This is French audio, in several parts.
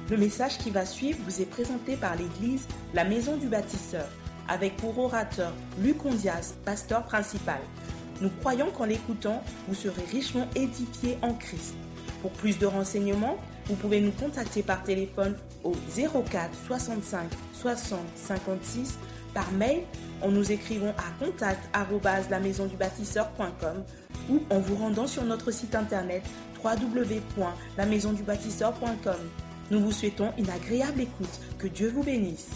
Le message qui va suivre vous est présenté par l'église La Maison du Bâtisseur, avec pour orateur Luc Ondias, pasteur principal. Nous croyons qu'en l'écoutant, vous serez richement édifiés en Christ. Pour plus de renseignements, vous pouvez nous contacter par téléphone au 04 65 60 56, par mail en nous écrivant à contact@lamaisondubâtisseur.com ou en vous rendant sur notre site internet www.lamaisondubâtisseur.com. Nous vous souhaitons une agréable écoute. Que Dieu vous bénisse.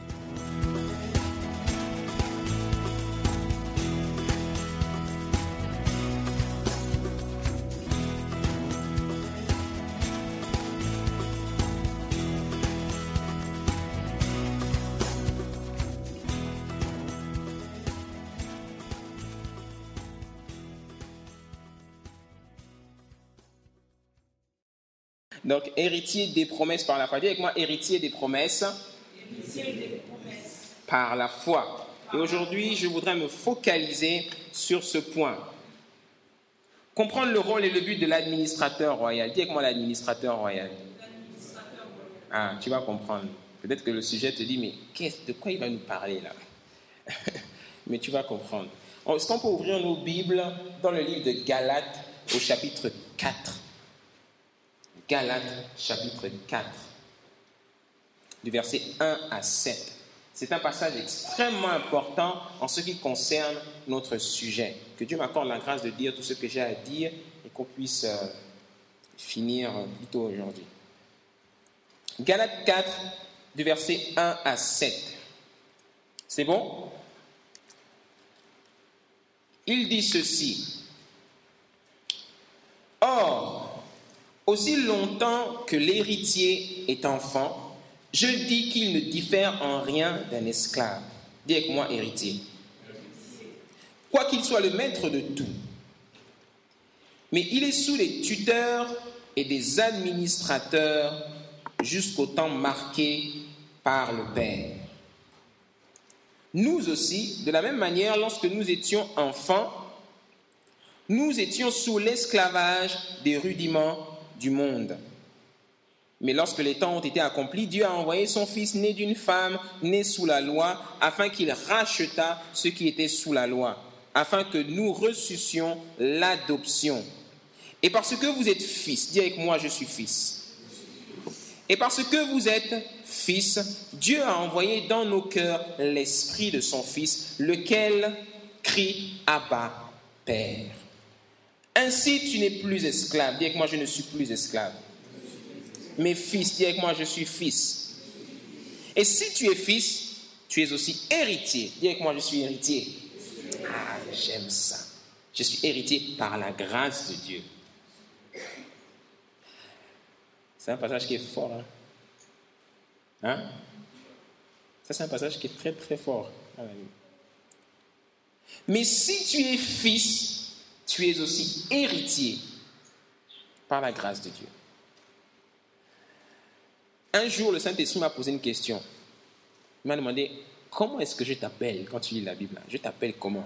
Donc, héritier des promesses par la foi. Dis avec moi, héritier des promesses, par la foi. Et aujourd'hui, je voudrais me focaliser sur ce point. Comprendre le rôle et le but de l'administrateur royal. Dis avec moi, l'administrateur royal. Ah, tu vas comprendre. Peut-être que le sujet te dit, mais de quoi il va nous parler là? Mais tu vas comprendre. Est-ce qu'on peut ouvrir nos Bibles dans le livre de Galates au chapitre 4? Galates, chapitre 4, du verset 1 à 7. C'est un passage extrêmement important en ce qui concerne notre sujet. Que Dieu m'accorde la grâce de dire tout ce que j'ai à dire et qu'on puisse finir plus tôt aujourd'hui. Galates 4, du verset 1 à 7. C'est bon? Il dit ceci. Or, aussi longtemps que l'héritier est enfant, je dis qu'il ne diffère en rien d'un esclave. Dis avec moi, héritier. Quoiqu'il soit le maître de tout. Mais il est sous les tuteurs et des administrateurs jusqu'au temps marqué par le Père. Nous aussi, de la même manière, lorsque nous étions enfants, nous étions sous l'esclavage des rudiments du monde. Mais lorsque les temps ont été accomplis, Dieu a envoyé son Fils né d'une femme, né sous la loi, afin qu'il rachetât ceux qui étaient sous la loi, afin que nous reçussions l'adoption. Et parce que vous êtes fils, dis avec moi, je suis fils. Et parce que vous êtes fils, Dieu a envoyé dans nos cœurs l'esprit de son Fils, lequel crie Abba, Père. Ainsi, tu n'es plus esclave. Dis avec moi, je ne suis plus esclave. Mais fils, dis avec moi, je suis fils. Et si tu es fils, tu es aussi héritier. Dis avec moi, je suis héritier. Ah, j'aime ça. Je suis héritier par la grâce de Dieu. C'est un passage qui est fort. Hein? Ça, c'est un passage qui est très, très fort. Mais si tu es fils, tu es aussi héritier par la grâce de Dieu. Un jour, le Saint-Esprit m'a posé une question. Il m'a demandé, comment est-ce que je t'appelle quand tu lis la Bible? Je t'appelle comment?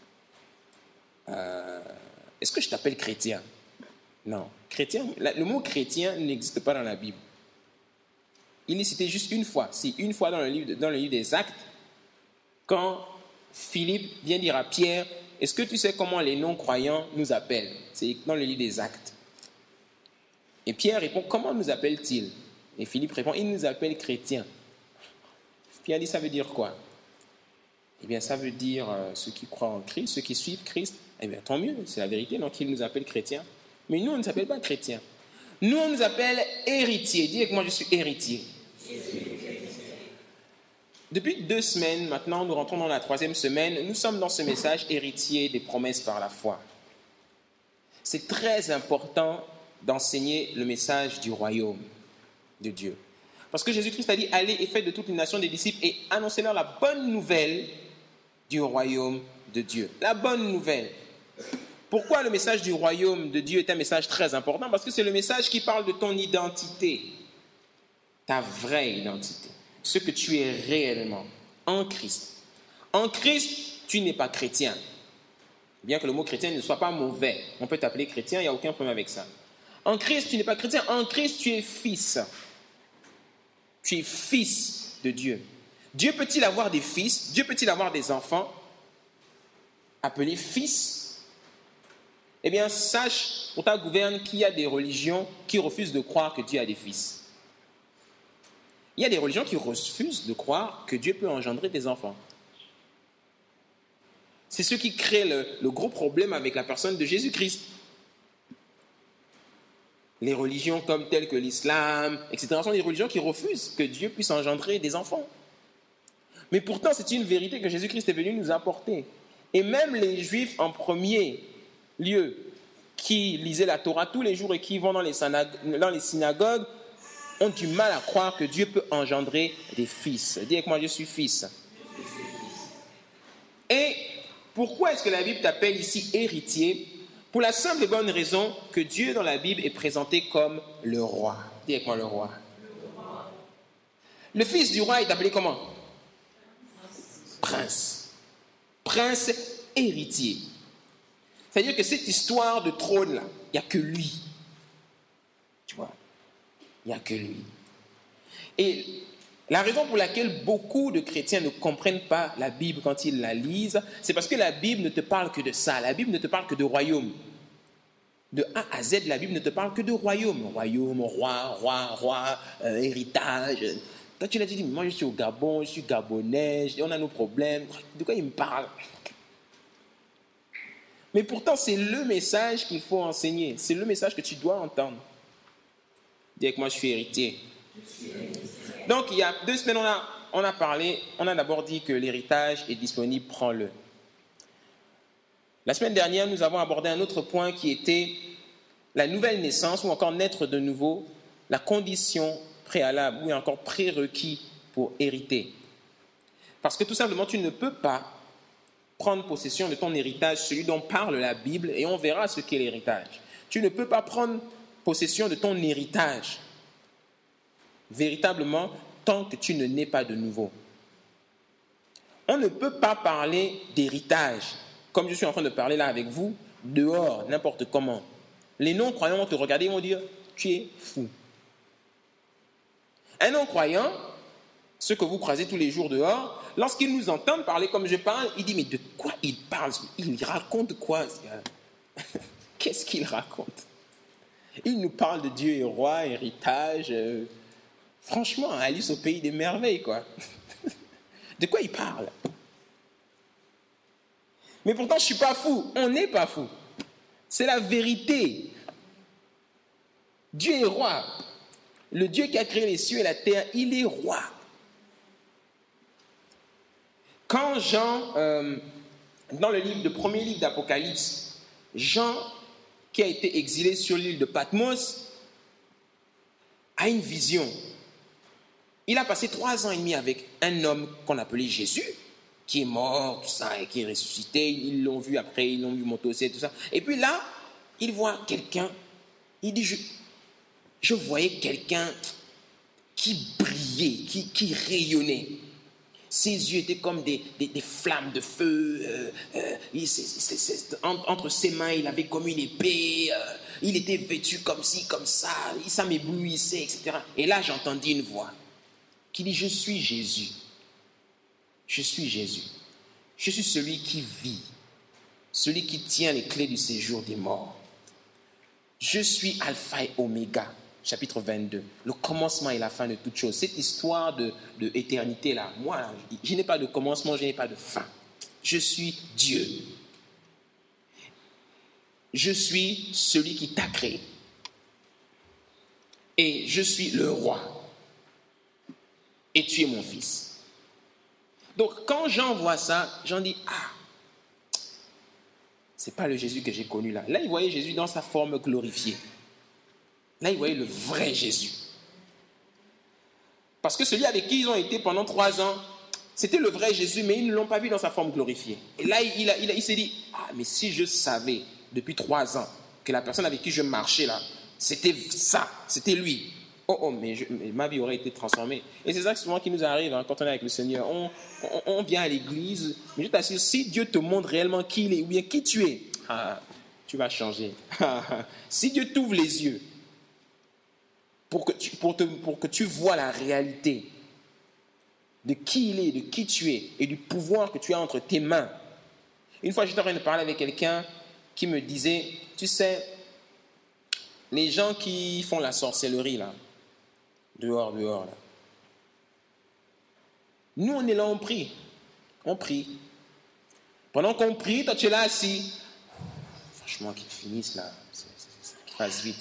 Est-ce que je t'appelle chrétien? Non. Chrétien, le mot chrétien n'existe pas dans la Bible. Il est cité juste une fois. C'est une fois dans le livre des Actes, quand Philippe vient dire à Pierre, est-ce que tu sais comment les non-croyants nous appellent? C'est dans le livre des Actes. Et Pierre répond, comment nous appelle-t-il? Et Philippe répond, il nous appelle chrétiens. Pierre dit, ça veut dire quoi? Eh bien, ça veut dire ceux qui croient en Christ, ceux qui suivent Christ. Eh bien, tant mieux, c'est la vérité, donc il nous appelle chrétiens. Mais nous, on ne s'appelle pas chrétiens. Nous, on nous appelle héritiers. Dis avec moi, je suis héritier. Depuis 2 semaines, maintenant, nous rentrons dans la 3e semaine. Nous sommes dans ce message héritier des promesses par la foi. C'est très important d'enseigner le message du royaume de Dieu. Parce que Jésus-Christ a dit, allez et faites de toutes les nations des disciples et annoncez-leur la bonne nouvelle du royaume de Dieu. La bonne nouvelle. Pourquoi le message du royaume de Dieu est un message très important? Parce que c'est le message qui parle de ton identité, ta vraie identité, ce que tu es réellement en Christ. En Christ, tu n'es pas chrétien. Bien que le mot chrétien ne soit pas mauvais, on peut t'appeler chrétien, il n'y a aucun problème avec ça. En Christ, tu n'es pas chrétien, en Christ, tu es fils. tu es fils de Dieu. Dieu peut-il avoir des fils? Dieu peut-il avoir des enfants appelés fils? Eh bien, sache pour ta gouverne qu'il y a des religions qui refusent de croire que Dieu a des fils. Il y a des religions qui refusent de croire que Dieu peut engendrer des enfants. C'est ce qui crée le gros problème avec la personne de Jésus-Christ. Les religions comme telles que l'islam, etc., sont des religions qui refusent que Dieu puisse engendrer des enfants. Mais pourtant, c'est une vérité que Jésus-Christ est venu nous apporter. Et même les Juifs en premier lieu, qui lisaient la Torah tous les jours et qui vont dans les synagogues, ont du mal à croire que Dieu peut engendrer des fils. Dis avec moi, je suis fils. Et pourquoi est-ce que la Bible t'appelle ici héritier? Pour la simple et bonne raison que Dieu dans la Bible est présenté comme le roi. Dis avec moi, le roi. Le fils du roi est appelé comment? Prince. Prince héritier. C'est-à-dire que cette histoire de trône-là, il n'y a que lui. Tu vois? Il n'y a que lui. Et la raison pour laquelle beaucoup de chrétiens ne comprennent pas la Bible quand ils la lisent, c'est parce que la Bible ne te parle que de ça. La Bible ne te parle que de royaume. De A à Z, la Bible ne te parle que de royaume. Royaume, roi, héritage. Quand tu l'as dit, moi je suis au Gabon, je suis gabonais, on a nos problèmes. De quoi il me parle? Mais pourtant, c'est le message qu'il faut enseigner. C'est le message que tu dois entendre. Dis avec moi, je suis héritier. Donc, il y a 2 semaines, on a d'abord dit que l'héritage est disponible, prends-le. La semaine dernière, nous avons abordé un autre point qui était la nouvelle naissance ou encore naître de nouveau, la condition préalable ou encore prérequis pour hériter. Parce que tout simplement, tu ne peux pas prendre possession de ton héritage, celui dont parle la Bible, et on verra ce qu'est l'héritage. Tu ne peux pas prendre possession de ton héritage véritablement tant que tu ne nais pas de nouveau. On ne peut pas parler d'héritage, comme je suis en train de parler là avec vous, dehors, n'importe comment. Les non-croyants vont te regarder et vont dire « tu es fou ». Un non-croyant, ceux que vous croisez tous les jours dehors, lorsqu'ils nous entendent parler comme je parle, il dit « mais de quoi il parle? Il raconte quoi? Qu'est-ce qu'il raconte ?» Il nous parle de Dieu et roi, héritage. Franchement, Alice au pays des merveilles, quoi. De quoi il parle? Mais pourtant, je ne suis pas fou. On n'est pas fou. C'est la vérité. Dieu est roi. Le Dieu qui a créé les cieux et la terre, il est roi. Quand Jean, dans le premier livre d'Apocalypse, Jean, qui a été exilé sur l'île de Patmos, a une vision. Il a passé 3 ans et demi avec un homme qu'on appelait Jésus, qui est mort, tout ça, et qui est ressuscité. Ils l'ont vu après, ils l'ont vu monter au ciel, tout ça. Et puis là, il voit quelqu'un, il dit, je voyais quelqu'un qui brillait, qui rayonnait. Ses yeux étaient comme des flammes de feu. Entre ses mains, il avait comme une épée. Il était vêtu comme ci, comme ça. Ça m'éblouissait, etc. Et là, j'entendis une voix qui dit, je suis Jésus. Je suis Jésus. Je suis celui qui vit. Celui qui tient les clés du séjour des morts. Je suis Alpha et Oméga. Chapitre 22, le commencement et la fin de toute chose. Cette histoire de éternité là, moi, je n'ai pas de commencement, je n'ai pas de fin. Je suis Dieu. Je suis celui qui t'a créé. Et je suis le roi. Et tu es mon fils. Donc quand Jean voit ça, Jean dit, c'est pas le Jésus que j'ai connu là. Là, il voyait Jésus dans sa forme glorifiée. Là, il voyait le vrai Jésus. Parce que celui avec qui ils ont été pendant 3 ans, c'était le vrai Jésus, mais ils ne l'ont pas vu dans sa forme glorifiée. Et là, il s'est dit, mais si je savais depuis 3 ans que la personne avec qui je marchais là, c'était ça, c'était lui. Mais ma vie aurait été transformée. Et c'est ça souvent qui nous arrive quand on est avec le Seigneur. On vient à l'église, mais je t'assure, si Dieu te montre réellement qui il est, ou bien qui tu es, tu vas changer. Si Dieu t'ouvre les yeux, pour que tu vois la réalité de qui il est, de qui tu es et du pouvoir que tu as entre tes mains. Une fois, j'étais en train de parler avec quelqu'un qui me disait, tu sais, les gens qui font la sorcellerie, là, dehors, là, nous, on est là, on prie. On prie. Pendant qu'on prie, toi, tu es là assis. Franchement, qu'ils finissent, là, qu'ils fassent vite.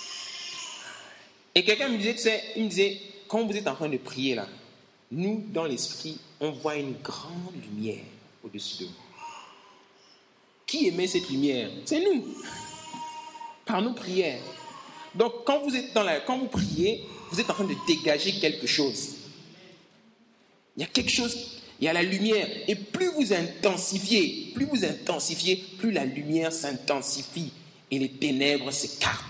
Et quelqu'un me disait, tu sais, il me disait, quand vous êtes en train de prier, là, nous, dans l'esprit, on voit une grande lumière au-dessus de vous. Qui émet cette lumière? C'est nous, par nos prières. Donc, quand vous priez, vous êtes en train de dégager quelque chose. Il y a quelque chose, il y a la lumière. Et plus vous intensifiez, plus la lumière s'intensifie et les ténèbres s'écartent.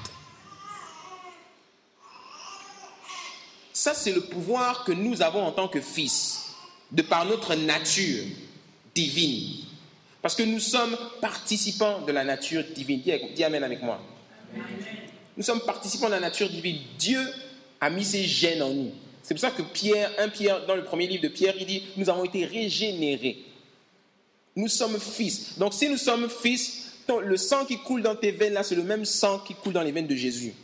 Ça, c'est le pouvoir que nous avons en tant que fils, de par notre nature divine. Parce que nous sommes participants de la nature divine. Dis Amen avec moi. Amen. Nous sommes participants de la nature divine. Dieu a mis ses gènes en nous. C'est pour ça que Pierre, dans le premier livre de Pierre, il dit, nous avons été régénérés. Nous sommes fils. Donc si nous sommes fils, le sang qui coule dans tes veines, là, c'est le même sang qui coule dans les veines de Jésus.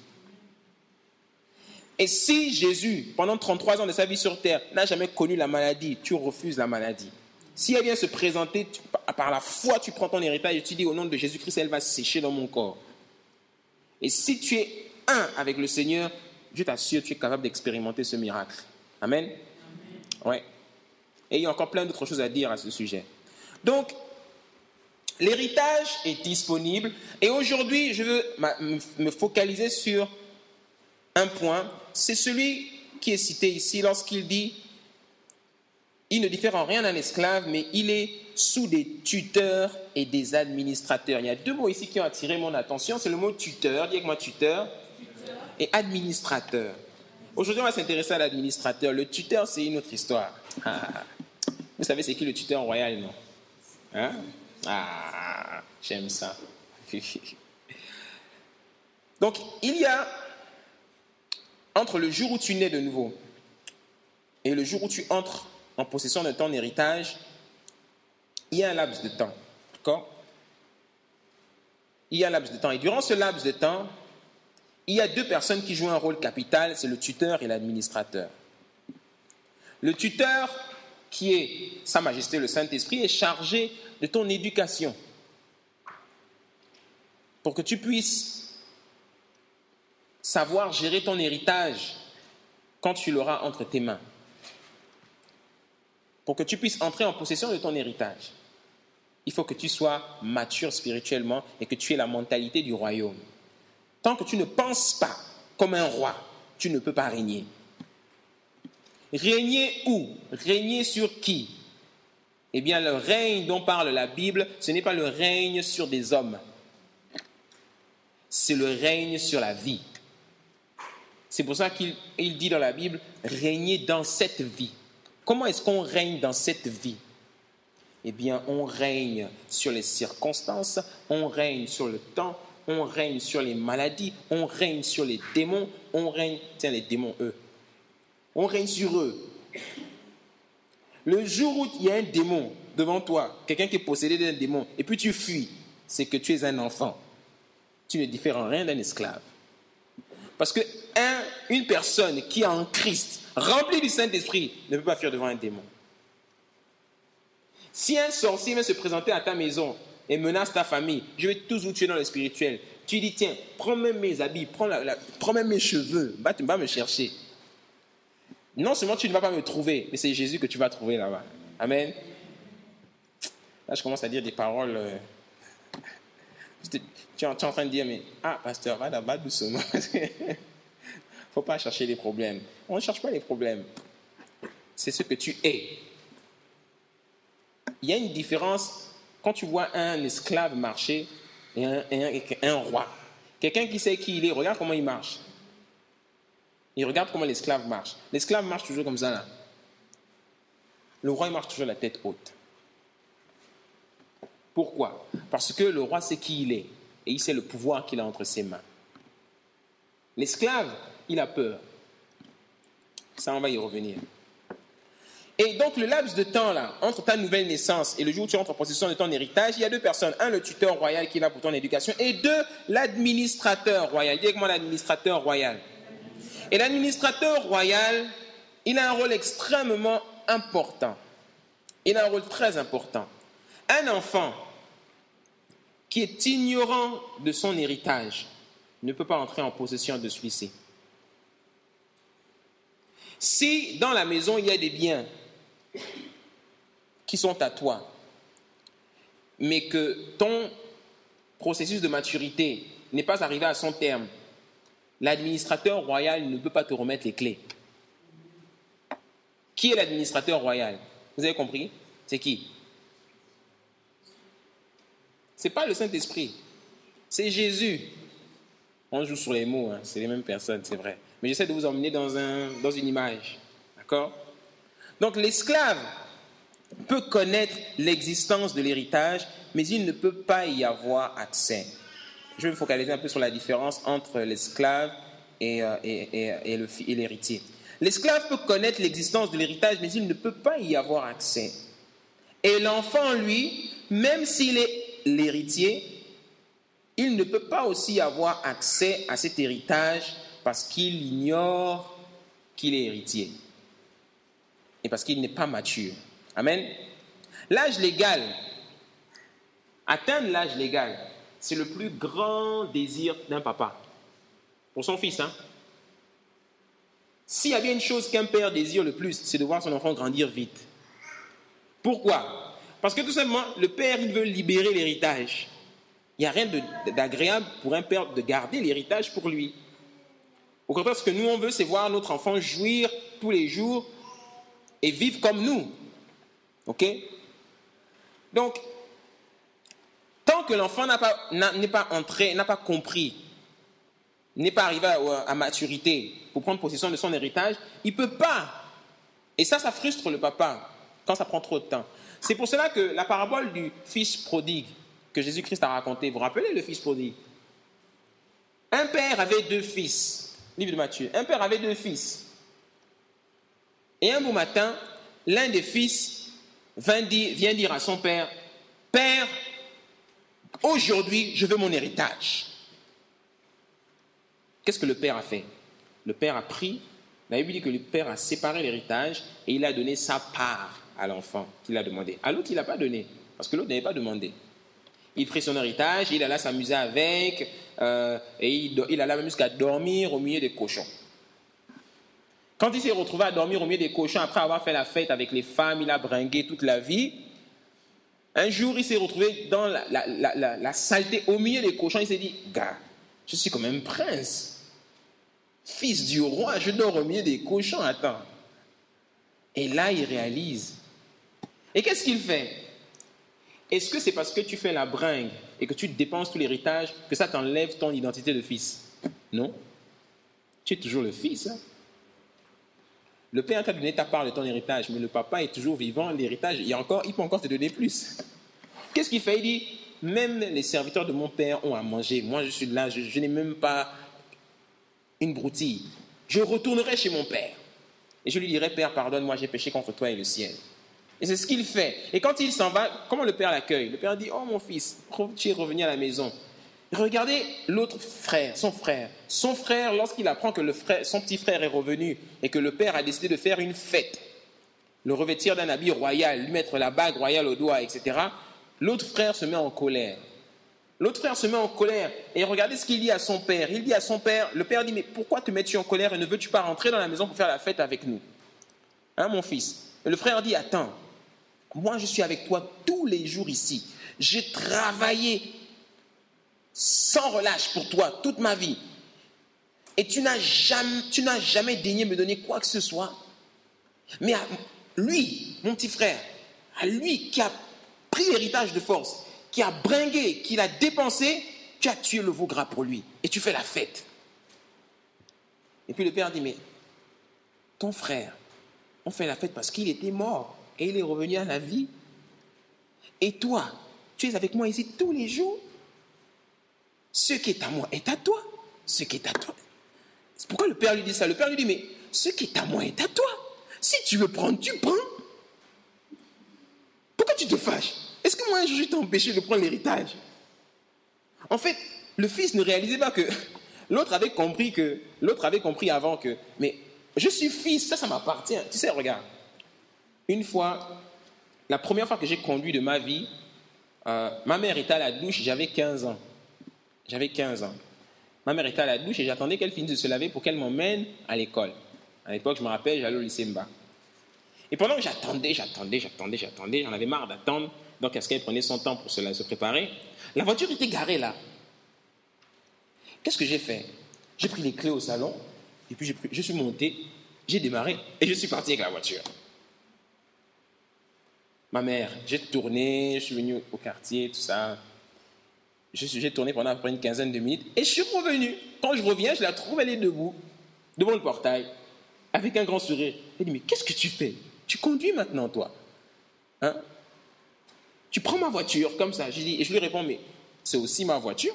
Et si Jésus, pendant 33 ans de sa vie sur terre, n'a jamais connu la maladie, tu refuses la maladie. Si elle vient se présenter, par la foi, tu prends ton héritage et tu dis au nom de Jésus-Christ, elle va sécher dans mon corps. Et si tu es un avec le Seigneur, je t'assure, tu es capable d'expérimenter ce miracle. Amen. Amen. Ouais. Et il y a encore plein d'autres choses à dire à ce sujet. Donc, l'héritage est disponible. Et aujourd'hui, je veux me focaliser sur un point. C'est celui qui est cité ici lorsqu'il dit « Il ne diffère en rien d'un esclave, mais il est sous des tuteurs et des administrateurs. » Il y a deux mots ici qui ont attiré mon attention. C'est le mot tuteur, dis avec moi tuteur, et administrateur. Aujourd'hui, on va s'intéresser à l'administrateur. Le tuteur, c'est une autre histoire. Vous savez, c'est qui le tuteur royal, non? Hein? Ah, j'aime ça. Donc, il y a, entre le jour où tu nais de nouveau et le jour où tu entres en possession de ton héritage, il y a un laps de temps. D'accord? Il y a un laps de temps. Et durant ce laps de temps, il y a deux personnes qui jouent un rôle capital, c'est le tuteur et l'administrateur. Le tuteur, qui est Sa Majesté le Saint-Esprit, est chargé de ton éducation pour que tu puisses savoir gérer ton héritage quand tu l'auras entre tes mains. Pour que tu puisses entrer en possession de ton héritage, il faut que tu sois mature spirituellement et que tu aies la mentalité du royaume. Tant que tu ne penses pas comme un roi, tu ne peux pas régner. Régner où? Régner sur qui? Eh bien, le règne dont parle la Bible, ce n'est pas le règne sur des hommes. C'est le règne sur la vie. C'est pour ça qu'il dit dans la Bible, régner dans cette vie. Comment est-ce qu'on règne dans cette vie? Eh bien, on règne sur les circonstances, on règne sur le temps, on règne sur les maladies, on règne sur les démons, on règne... Tiens, les démons, eux. On règne sur eux. Le jour où il y a un démon devant toi, quelqu'un qui est possédé d'un démon, et puis tu fuis, c'est que tu es un enfant. Tu ne diffères en rien d'un esclave. Parce que une personne qui est en Christ, remplie du Saint-Esprit, ne peut pas fuir devant un démon. Si un sorcier vient se présenter à ta maison et menace ta famille, je vais tous vous tuer dans le spirituel. Tu dis, tiens, prends même mes habits, prends même mes cheveux, va me chercher. Non seulement tu ne vas pas me trouver, mais c'est Jésus que tu vas trouver là-bas. Amen. Là, je commence à dire des paroles. Tu es en train de dire, mais pasteur, va là-bas doucement. Il ne faut pas chercher les problèmes. On ne cherche pas les problèmes. C'est ce que tu es. Il y a une différence quand tu vois un esclave marcher et un roi. Quelqu'un qui sait qui il est, regarde comment il marche. Il regarde comment l'esclave marche. L'esclave marche toujours comme ça, là. Le roi, il marche toujours la tête haute. Pourquoi? Parce que le roi sait qui il est et il sait le pouvoir qu'il a entre ses mains. L'esclave, il a peur. Ça, on va y revenir. Et donc, le laps de temps, là, entre ta nouvelle naissance et le jour où tu entres en possession de ton héritage, il y a deux personnes. Un, le tuteur royal qui est là pour ton éducation. Et deux, l'administrateur royal. Dis avec moi l'administrateur royal. Et l'administrateur royal, il a un rôle extrêmement important. Il a un rôle très important. Un enfant qui est ignorant de son héritage ne peut pas entrer en possession de celui-ci. Si dans la maison, il y a des biens qui sont à toi, mais que ton processus de maturité n'est pas arrivé à son terme, l'administrateur royal ne peut pas te remettre les clés. Qui est l'administrateur royal? Vous avez compris? C'est qui? Ce n'est pas le Saint-Esprit, c'est Jésus. On joue sur les mots, hein. C'est les mêmes personnes, c'est vrai. Mais j'essaie de vous emmener dans une image. D'accord? Donc l'esclave peut connaître l'existence de l'héritage, mais il ne peut pas y avoir accès. Je vais me focaliser un peu sur la différence entre l'esclave et l'héritier. L'esclave peut connaître l'existence de l'héritage, mais il ne peut pas y avoir accès. Et l'enfant, lui, même s'il est l'héritier, il ne peut pas aussi avoir accès à cet héritage parce qu'il ignore qu'il est héritier et parce qu'il n'est pas mature. Amen. L'âge légal, atteindre l'âge légal, c'est le plus grand désir d'un papa pour son fils. S'il y a bien une chose qu'un père désire le plus, c'est de voir son enfant grandir vite. Pourquoi? Parce que tout simplement, le père, il veut libérer l'héritage. Il n'y a rien d'agréable pour un père de garder l'héritage pour lui. Au contraire, ce que nous, on veut, c'est voir notre enfant jouir tous les jours et vivre comme nous. OK? Donc, tant que l'enfant n'est pas entré, n'a pas compris, n'est pas arrivé à maturité pour prendre possession de son héritage, il ne peut pas. Et ça frustre le papa quand ça prend trop de temps. C'est pour cela que la parabole du fils prodigue que Jésus-Christ a raconté, vous vous rappelez le fils prodigue? Un père avait 2 fils. Livre de Matthieu. Un père avait 2 fils. Et un beau matin, l'un des fils vient dire à son père, « Père, aujourd'hui, je veux mon héritage. » Qu'est-ce que le père a fait? Le père a pris, la Bible dit que le père a séparé l'héritage et il a donné sa part à l'enfant qu'il a demandé. À l'autre, il n'a pas donné, parce que l'autre n'avait pas demandé. Il prit son héritage, il alla s'amuser avec, et il alla même jusqu'à dormir au milieu des cochons. Quand il s'est retrouvé à dormir au milieu des cochons, après avoir fait la fête avec les femmes, il a bringué toute la vie. Un jour, il s'est retrouvé dans la saleté au milieu des cochons. Il s'est dit, gars, je suis comme un prince, fils du roi, je dors au milieu des cochons, attends. Et là, il réalise. Et qu'est-ce qu'il fait? Est-ce que c'est parce que tu fais la bringue et que tu dépenses tout l'héritage que ça t'enlève ton identité de fils? Non. Tu es toujours le fils. Le père t'a donné ta part de ton héritage, mais le papa est toujours vivant, l'héritage, il peut encore te donner plus. Qu'est-ce qu'il fait? Il dit, même les serviteurs de mon père ont à manger. Moi, je suis là, je n'ai même pas une broutille. Je retournerai chez mon père. Et je lui dirai, Père, pardonne-moi, j'ai péché contre toi et le ciel. Et c'est ce qu'il fait. Et quand il s'en va, comment le père l'accueille? Le père dit, oh mon fils, tu es revenu à la maison. Regardez l'autre frère, son frère. Son frère, lorsqu'il apprend que son petit frère est revenu et que le père a décidé de faire une fête, le revêtir d'un habit royal, lui mettre la bague royale au doigt, etc., l'autre frère se met en colère. L'autre frère se met en colère et regardez ce qu'il dit à son père. Il dit à son père, le père dit, mais pourquoi te mets-tu en colère et ne veux-tu pas rentrer dans la maison pour faire la fête avec nous? Mon fils. Et le frère dit, attends, moi je suis avec toi tous les jours ici. J'ai travaillé sans relâche pour toi toute ma vie. Et tu n'as jamais daigné me donner quoi que ce soit. Mais à lui, mon petit frère, à lui qui a pris l'héritage de force, qui a bringué, qui l'a dépensé, tu as tué le veau gras pour lui. Et tu fais la fête. Et puis le père dit, mais ton frère, on fait la fête parce qu'il était mort et il est revenu à la vie. Et toi, tu es avec moi ici tous les jours. Ce qui est à moi est à toi. Ce qui est à toi. C'est pourquoi le père lui dit ça. Le père lui dit, mais ce qui est à moi est à toi. Si tu veux prendre, tu prends. Pourquoi tu te fâches? Est-ce que moi, je t'ai empêché de prendre l'héritage? En fait, le fils ne réalisait pas que l'autre avait compris avant que, mais je suis fils, ça m'appartient. Tu sais, regarde, une fois, la première fois que j'ai conduit de ma vie, ma mère était à la douche, j'avais 15 ans. Ma mère était à la douche et j'attendais qu'elle finisse de se laver pour qu'elle m'emmène à l'école. À l'époque, je me rappelle, j'allais au lycée Mba. Et pendant que j'attendais, j'en avais marre d'attendre. Donc, est-ce qu'elle prenait son temps pour se préparer? La voiture était garée là. Qu'est-ce que j'ai fait? J'ai pris les clés au salon, et puis je suis monté, j'ai démarré, et je suis parti avec la voiture. Ma mère, j'ai tourné, je suis venu au quartier, tout ça. J'ai tourné pendant à peu près une quinzaine de minutes, et je suis revenu. Quand je reviens, je la trouve, elle est debout, devant le portail, avec un grand sourire. Elle dit, mais qu'est-ce que tu fais? Tu conduis maintenant, toi, hein? Tu prends ma voiture comme ça. Et je lui réponds, mais c'est aussi ma voiture.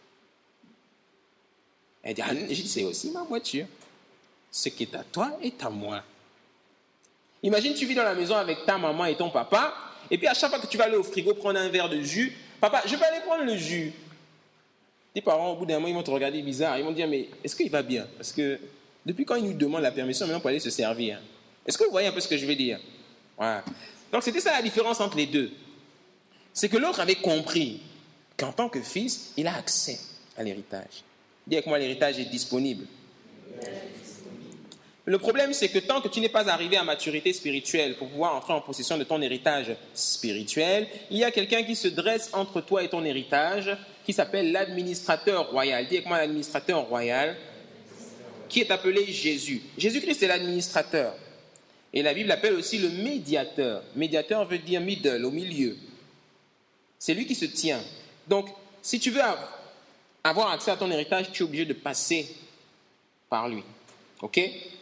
Elle dit, j'ai dit, c'est aussi ma voiture. Ce qui est à toi est à moi. Imagine, tu vis dans la maison avec ta maman et ton papa, et puis à chaque fois que tu vas aller au frigo prendre un verre de jus, papa, je vais aller prendre le jus. Tes parents, au bout d'un moment, ils vont te regarder bizarre. Ils vont dire, mais est-ce qu'il va bien? Parce que depuis quand ils nous demandent la permission maintenant pour aller se servir? Est-ce que vous voyez un peu ce que je veux dire? Voilà. Donc c'était ça la différence entre les deux. C'est que l'autre avait compris qu'en tant que fils, il a accès à l'héritage. Dis avec moi, l'héritage est disponible. Le problème, c'est que tant que tu n'es pas arrivé à maturité spirituelle pour pouvoir entrer en possession de ton héritage spirituel, il y a quelqu'un qui se dresse entre toi et ton héritage, qui s'appelle l'administrateur royal. Dis avec moi, l'administrateur royal, qui est appelé Jésus. Jésus-Christ est l'administrateur. Et la Bible l'appelle aussi le médiateur. Médiateur veut dire middle, au milieu. C'est lui qui se tient. Donc, si tu veux avoir accès à ton héritage, tu es obligé de passer par lui. Ok?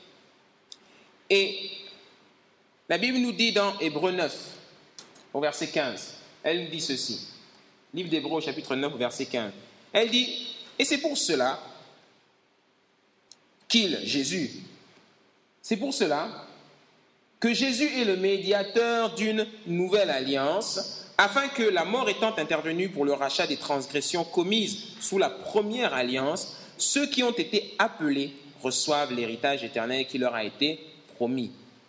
Et la Bible nous dit dans Hébreux 9, au verset 15, elle nous dit ceci. Livre d'Hébreux, chapitre 9, verset 15. Elle dit, et c'est pour cela Jésus, c'est pour cela que Jésus est le médiateur d'une nouvelle alliance, afin que la mort étant intervenue pour le rachat des transgressions commises sous la première alliance, ceux qui ont été appelés reçoivent l'héritage éternel qui leur a été promis.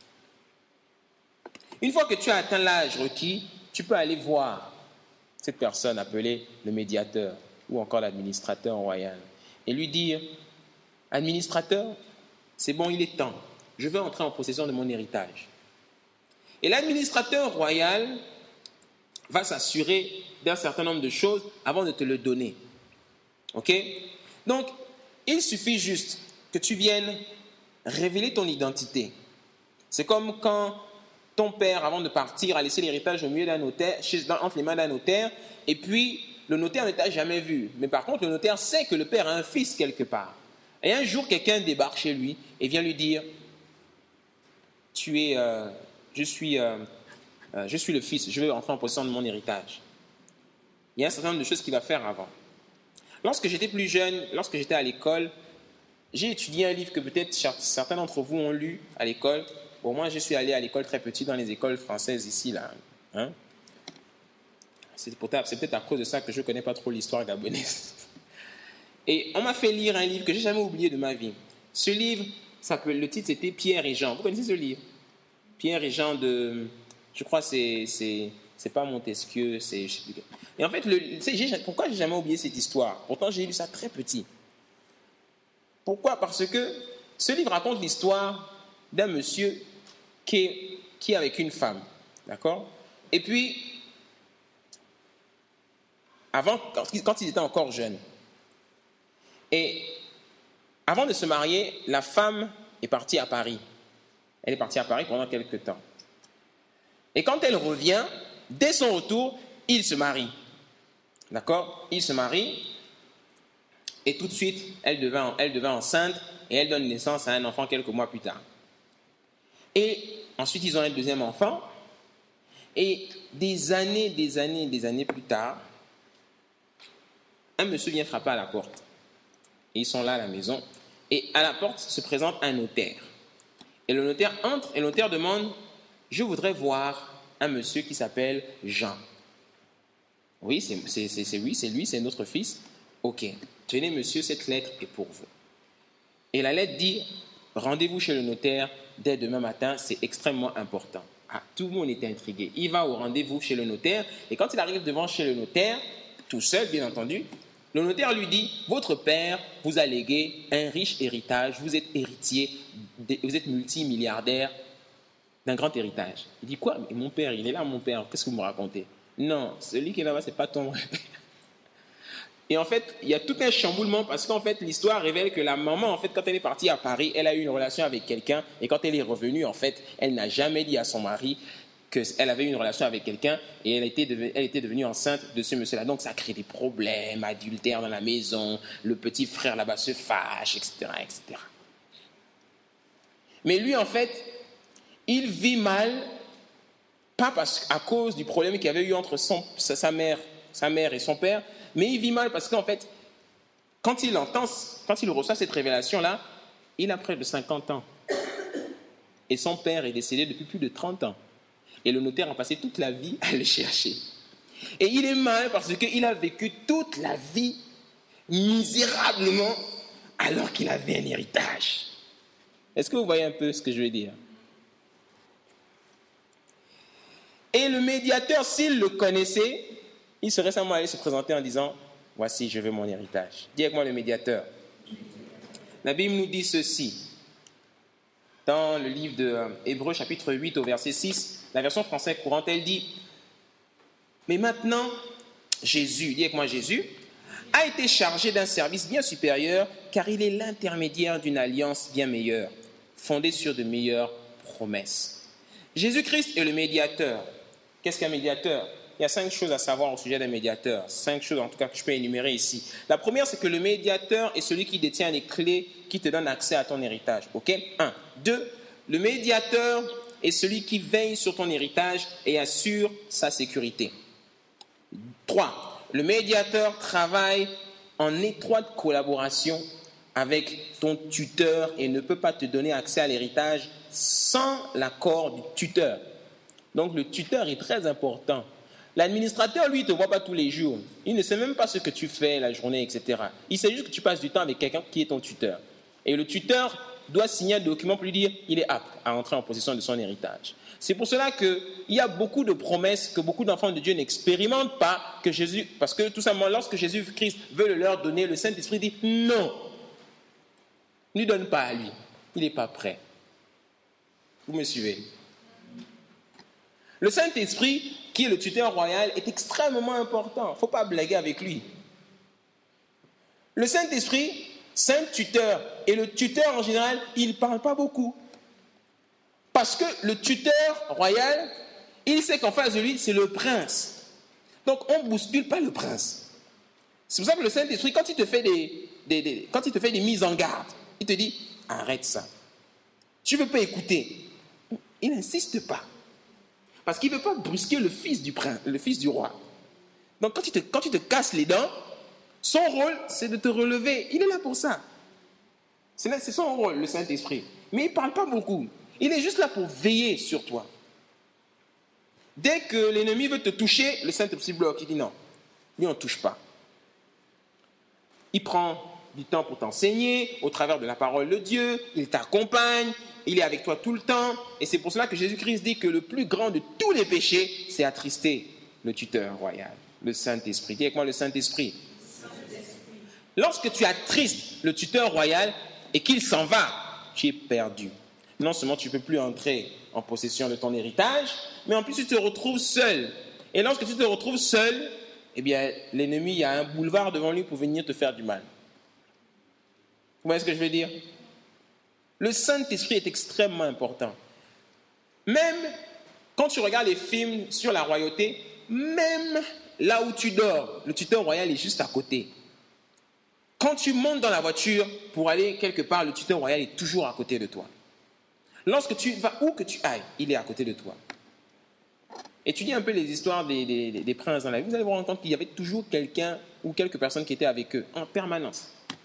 Une fois que tu as atteint l'âge requis, tu peux aller voir cette personne appelée le médiateur ou encore l'administrateur royal et lui dire, administrateur, c'est bon, il est temps, je veux entrer en possession de mon héritage. Et l'administrateur royal va s'assurer d'un certain nombre de choses avant de te le donner. Ok? Donc, il suffit juste que tu viennes révéler ton identité. C'est comme quand ton père, avant de partir, a laissé l'héritage au milieu d'un notaire, entre les mains d'un notaire, et puis le notaire ne t'a jamais vu. Mais par contre, le notaire sait que le père a un fils quelque part. Et un jour, quelqu'un débarque chez lui et vient lui dire, je suis le fils, je veux entrer en possession de mon héritage. Il y a un certain nombre de choses qu'il va faire avant. Lorsque j'étais plus jeune, lorsque j'étais à l'école, j'ai étudié un livre que peut-être certains d'entre vous ont lu à l'école. Bon, moi, je suis allé à l'école très petit dans les écoles françaises ici, là. Hein? C'est peut-être à cause de ça que je ne connais pas trop l'histoire gabonaise. Et on m'a fait lire un livre que je n'ai jamais oublié de ma vie. Ce livre, le titre c'était Pierre et Jean. Vous connaissez ce livre? Pierre et Jean de... Je crois que c'est pas Montesquieu, c'est... Je sais plus. Et en fait, pourquoi j'ai jamais oublié cette histoire? Pourtant, j'ai lu ça très petit. Pourquoi? Parce que ce livre raconte l'histoire d'un monsieur qui est avec une femme. D'accord? Et puis, quand il était encore jeune, et avant de se marier, la femme est partie à Paris. Elle est partie à Paris pendant quelques temps. Et quand elle revient, dès son retour, il se marie. D'accord? Il se marie. Et tout de suite, elle devint enceinte et elle donne naissance à un enfant quelques mois plus tard. Et ensuite, ils ont un deuxième enfant. Et des années plus tard, un monsieur vient frapper à la porte. Et ils sont là à la maison. Et à la porte se présente un notaire. Et le notaire entre et le notaire demande « Je voudrais voir un monsieur qui s'appelle Jean. » Oui, c'est lui, c'est notre fils. Ok, tenez monsieur, cette lettre est pour vous. Et la lettre dit « Rendez-vous chez le notaire dès demain matin, c'est extrêmement important. » Ah, tout le monde était intrigué. Il va au rendez-vous chez le notaire et quand il arrive devant chez le notaire, tout seul bien entendu, le notaire lui dit « Votre père vous a légué un riche héritage, vous êtes héritier, vous êtes multimilliardaire d'un grand héritage. » Il dit « Quoi? Mais mon père, il est là mon père, qu'est-ce que vous me racontez? » Non, celui qui est là-bas, ce n'est pas ton père. Et en fait, il y a tout un chamboulement parce qu'en fait, l'histoire révèle que la maman, en fait, quand elle est partie à Paris, elle a eu une relation avec quelqu'un et quand elle est revenue, en fait, elle n'a jamais dit à son mari qu'elle avait eu une relation avec quelqu'un et elle était devenue enceinte de ce monsieur-là. Donc, ça crée des problèmes, adultère dans la maison, le petit frère là-bas se fâche, etc., etc. Mais lui, en fait, il vit mal, pas à cause du problème qu'il y avait eu entre sa mère et son père, mais il vit mal parce qu'en fait, quand il reçoit cette révélation-là, il a près de 50 ans. Et son père est décédé depuis plus de 30 ans. Et le notaire a passé toute la vie à le chercher. Et il est mal parce qu'il a vécu toute la vie misérablement alors qu'il avait un héritage. Est-ce que vous voyez un peu ce que je veux dire? Et le médiateur, s'il le connaissait, il serait simplement allé se présenter en disant « Voici, je veux mon héritage. » Dis avec moi le médiateur. La Bible nous dit ceci. Dans le livre de Hébreux, chapitre 8, au verset 6, la version française courante, elle dit « Mais maintenant, Jésus, dis avec moi Jésus, a été chargé d'un service bien supérieur, car il est l'intermédiaire d'une alliance bien meilleure, fondée sur de meilleures promesses. » Jésus-Christ est le médiateur. Qu'est-ce qu'un médiateur? Il y a 5 choses à savoir au sujet d'un médiateur. 5 choses en tout cas que je peux énumérer ici. La première, c'est que le médiateur est celui qui détient les clés qui te donnent accès à ton héritage. Ok? 1. 2. Le médiateur est celui qui veille sur ton héritage et assure sa sécurité. 3. Le médiateur travaille en étroite collaboration avec ton tuteur et ne peut pas te donner accès à l'héritage sans l'accord du tuteur. Donc le tuteur est très important. L'administrateur, lui, ne te voit pas tous les jours. Il ne sait même pas ce que tu fais la journée, etc. Il sait juste que tu passes du temps avec quelqu'un qui est ton tuteur. Et le tuteur doit signer un document pour lui dire qu'il est apte à entrer en possession de son héritage. C'est pour cela qu'il y a beaucoup de promesses que beaucoup d'enfants de Dieu n'expérimentent pas, parce que tout simplement, lorsque Jésus-Christ veut leur donner, le Saint-Esprit dit non. Ne lui donne pas à lui. Il n'est pas prêt. Vous me suivez? Le Saint-Esprit, qui est le tuteur royal, est extrêmement important. Il ne faut pas blaguer avec lui. Le Saint-Esprit, saint tuteur, et le tuteur en général, il ne parle pas beaucoup. Parce que le tuteur royal, il sait qu'en face de lui, c'est le prince. Donc on ne bouscule pas le prince. C'est pour ça que le Saint-Esprit, quand il te fait des mises en garde, il te dit, arrête ça. Tu ne veux pas écouter. Il n'insiste pas. Parce qu'il ne veut pas brusquer le fils du prince, le fils du roi. Donc quand tu te casses les dents, son rôle, c'est de te relever. Il est là pour ça. C'est son rôle, le Saint-Esprit. Mais il ne parle pas beaucoup. Il est juste là pour veiller sur toi. Dès que l'ennemi veut te toucher, le Saint-Esprit bloque. Il dit non, lui on ne touche pas. Il prend du temps pour t'enseigner au travers de la parole de Dieu. Il t'accompagne. Il est avec toi tout le temps. Et c'est pour cela que Jésus-Christ dit que le plus grand de tous les péchés, c'est attrister le tuteur royal, le Saint-Esprit. Dis avec moi le Saint-Esprit. Lorsque tu attristes le tuteur royal et qu'il s'en va, tu es perdu. Non seulement tu ne peux plus entrer en possession de ton héritage, mais en plus tu te retrouves seul. Et lorsque tu te retrouves seul, eh bien, l'ennemi, il y a un boulevard devant lui pour venir te faire du mal. Vous voyez ce que je veux dire? Le Saint-Esprit est extrêmement important. Même quand tu regardes les films sur la royauté, même là où tu dors, le tuteur royal est juste à côté. Quand tu montes dans la voiture pour aller quelque part, le tuteur royal est toujours à côté de toi. Lorsque tu vas où que tu ailles, il est à côté de toi. Étudiez un peu les histoires des princes dans la vie. Vous allez vous rendre compte qu'il y avait toujours quelqu'un ou quelques personnes qui étaient avec eux en permanence.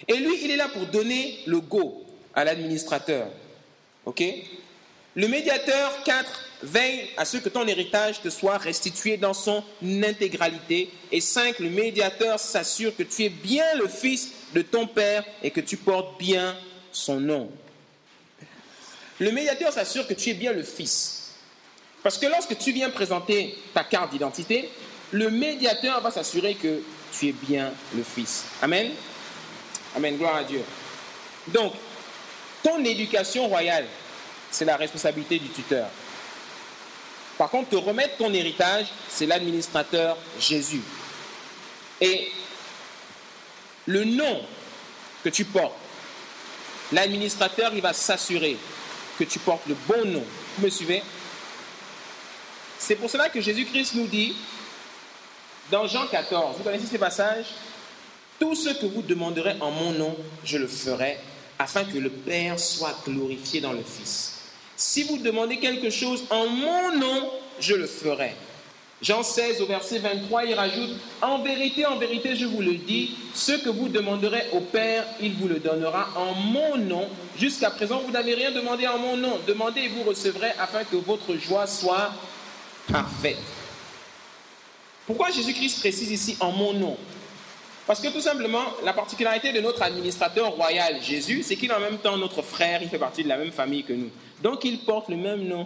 Et lui, il est là pour donner le go à l'administrateur. Ok? Le médiateur 4 veille à ce que ton héritage te soit restitué dans son intégralité. Et 5, le médiateur s'assure que tu es bien le fils de ton père et que tu portes bien son nom. Le médiateur s'assure que tu es bien le fils. Parce que lorsque tu viens présenter ta carte d'identité, le médiateur va s'assurer que tu es bien le fils. Amen. Amen, gloire à Dieu. Donc, ton éducation royale, c'est la responsabilité du tuteur. Par contre, te remettre ton héritage, c'est l'administrateur Jésus. Et le nom que tu portes, l'administrateur, il va s'assurer que tu portes le bon nom. Vous me suivez? C'est pour cela que Jésus-Christ nous dit, dans Jean 14, vous connaissez ces passages? Tout ce que vous demanderez en mon nom, je le ferai, afin que le Père soit glorifié dans le Fils. Si vous demandez quelque chose en mon nom, je le ferai. Jean 16 au verset 23, il rajoute, en vérité, je vous le dis, ce que vous demanderez au Père, il vous le donnera en mon nom. Jusqu'à présent, vous n'avez rien demandé en mon nom. Demandez et vous recevrez afin que votre joie soit parfaite. Pourquoi Jésus-Christ précise ici en mon nom? Parce que tout simplement, la particularité de notre administrateur royal, Jésus, c'est qu'il est en même temps notre frère, il fait partie de la même famille que nous. Donc, il porte le même nom.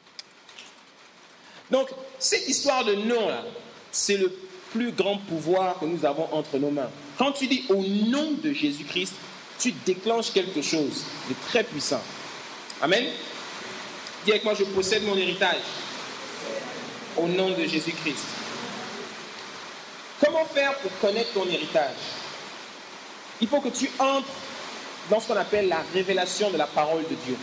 Donc, cette histoire de nom-là, c'est le plus grand pouvoir que nous avons entre nos mains. Quand tu dis au nom de Jésus-Christ, tu déclenches quelque chose de très puissant. Amen. Dis avec moi, je possède mon héritage au nom de Jésus-Christ. Comment faire pour connaître ton héritage? Il faut que tu entres dans ce qu'on appelle la révélation de la parole de Dieu.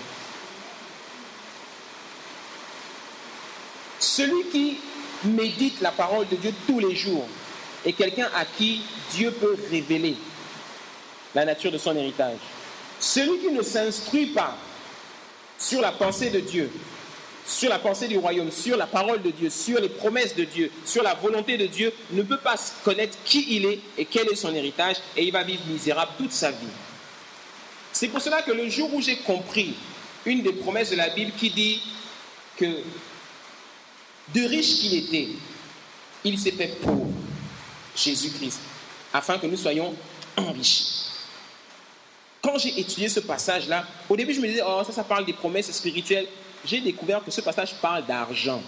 Celui qui médite la parole de Dieu tous les jours est quelqu'un à qui Dieu peut révéler la nature de son héritage. Celui qui ne s'instruit pas sur la pensée de Dieu, sur la pensée du royaume, sur la parole de Dieu, sur les promesses de Dieu, sur la volonté de Dieu, ne peut pas connaître qui il est et quel est son héritage, et il va vivre misérable toute sa vie. C'est pour cela que le jour où j'ai compris une des promesses de la Bible qui dit que de riche qu'il était, il s'est fait pauvre, Jésus-Christ, afin que nous soyons enrichis. Quand j'ai étudié ce passage-là, au début je me disais, oh ça parle des promesses spirituelles. J'ai découvert que ce passage parle d'argent.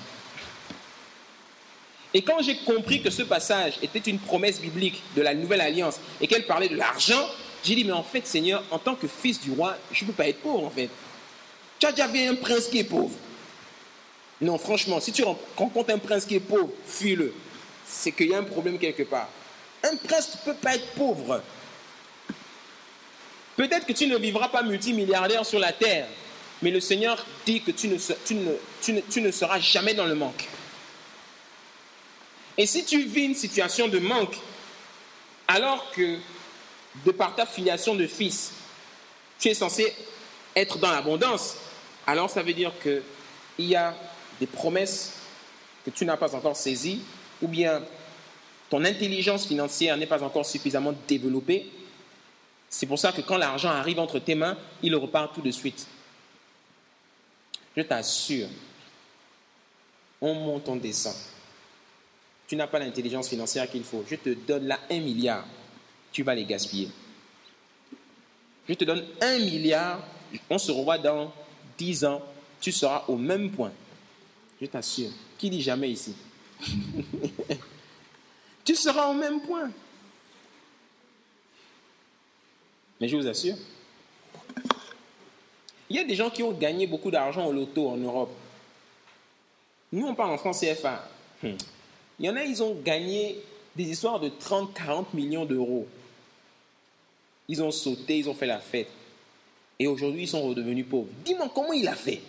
Et quand j'ai compris que ce passage était une promesse biblique de la Nouvelle Alliance et qu'elle parlait de l'argent, j'ai dit, mais en fait, Seigneur, en tant que fils du roi, je ne peux pas être pauvre, en fait. Tu as déjà vu un prince qui est pauvre? Non, franchement, si tu rencontres un prince qui est pauvre, fuis-le. C'est qu'il y a un problème quelque part. Un prince ne peut pas être pauvre. Peut-être que tu ne vivras pas multimilliardaire sur la terre, mais le Seigneur dit que tu ne seras jamais dans le manque. Et si tu vis une situation de manque, alors que de par ta filiation de fils, tu es censé être dans l'abondance, alors ça veut dire qu'il y a des promesses que tu n'as pas encore saisies, ou bien ton intelligence financière n'est pas encore suffisamment développée. C'est pour ça que quand l'argent arrive entre tes mains, il repart tout de suite. Je t'assure, on monte, on descend. Tu n'as pas l'intelligence financière qu'il faut. Je te donne là 1 milliard, tu vas les gaspiller. Je te donne 1 milliard, on se revoit dans 10 ans, tu seras au même point. Je t'assure. Qui dit jamais ici? Tu seras au même point. Mais je vous assure, il y a des gens qui ont gagné beaucoup d'argent au loto en Europe. Nous, on parle en francs CFA. Il y en a, ils ont gagné des histoires de 30, 40 millions d'euros. Ils ont sauté, ils ont fait la fête. Et aujourd'hui, ils sont redevenus pauvres. Dis-moi, comment il a fait?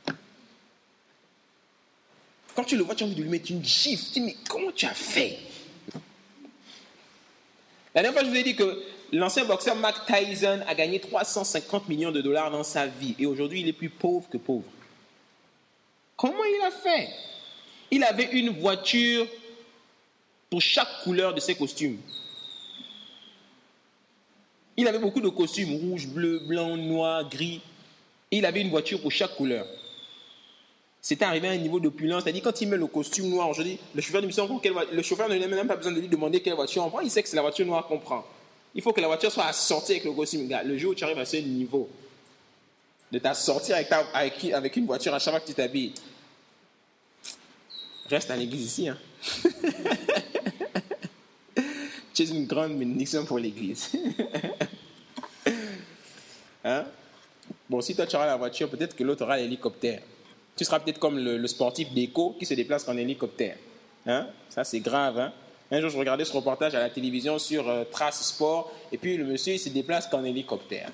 Quand tu le vois, tu as envie de lui mettre une gifle. Tu dis, mais comment tu as fait? La dernière fois, je vous ai dit que l'ancien boxeur Mike Tyson a gagné 350 millions de dollars dans sa vie. Et aujourd'hui, il est plus pauvre que pauvre. Comment il a fait? Il avait une voiture pour chaque couleur de ses costumes. Il avait beaucoup de costumes, rouge, bleu, blanc, noir, gris. Et il avait une voiture pour chaque couleur. C'était arrivé à un niveau d'opulence. C'est-à-dire, quand il met le costume noir aujourd'hui, le chauffeur ne lui a même pas besoin de lui demander quelle voiture on prend. Il sait que c'est la voiture noire qu'on prend. Il faut que la voiture soit assortie avec le costume. Regarde, le jour où tu arrives à ce niveau, de t'assortir avec une voiture à chaque fois que tu t'habilles, reste à l'église ici. Hein. Tu es une grande bénédiction pour l'église. Hein? Bon, si toi tu auras la voiture, peut-être que l'autre aura l'hélicoptère. Tu seras peut-être comme le sportif d'éco qui se déplace en hélicoptère. Hein? Ça, c'est grave. Hein? Un jour, je regardais ce reportage à la télévision sur Trace Sport, et puis le monsieur, il se déplace qu'en hélicoptère.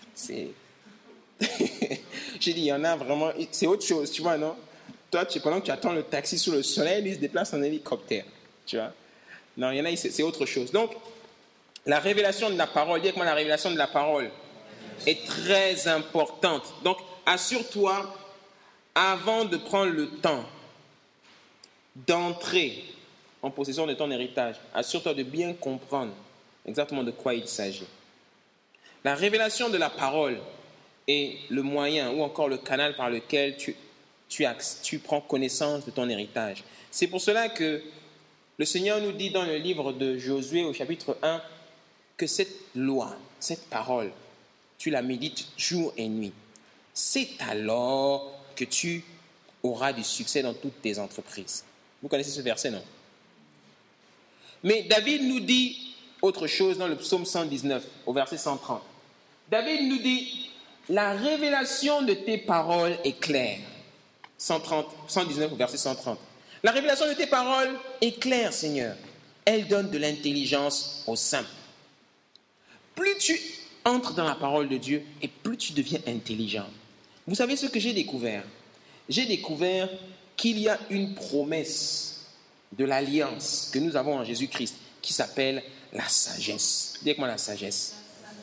J'ai dit, il y en a vraiment... C'est autre chose, tu vois, non? Toi, pendant que tu attends le taxi sous le soleil, il se déplace en hélicoptère. Tu vois? Non, il y en a, c'est autre chose. Donc, la révélation de la parole, dis avec moi, la révélation de la parole est très importante. Donc, assure-toi, avant de prendre le temps d'entrer en possession de ton héritage, assure-toi de bien comprendre exactement de quoi il s'agit. La révélation de la parole est le moyen ou encore le canal par lequel tu prends connaissance de ton héritage. C'est pour cela que le Seigneur nous dit dans le livre de Josué au chapitre 1 que cette loi, cette parole, tu la médites jour et nuit. C'est alors que tu auras du succès dans toutes tes entreprises. Vous connaissez ce verset, non? Mais David nous dit autre chose dans le psaume 119, au verset 130. David nous dit, la révélation de tes paroles est claire. 119 au verset 130. La révélation de tes paroles est claire, Seigneur. Elle donne de l'intelligence aux simples. Plus tu entres dans la parole de Dieu et plus tu deviens intelligent. Vous savez ce que j'ai découvert? J'ai découvert qu'il y a une promesse de l'alliance que nous avons en Jésus-Christ qui s'appelle la sagesse. Dis avec moi la sagesse.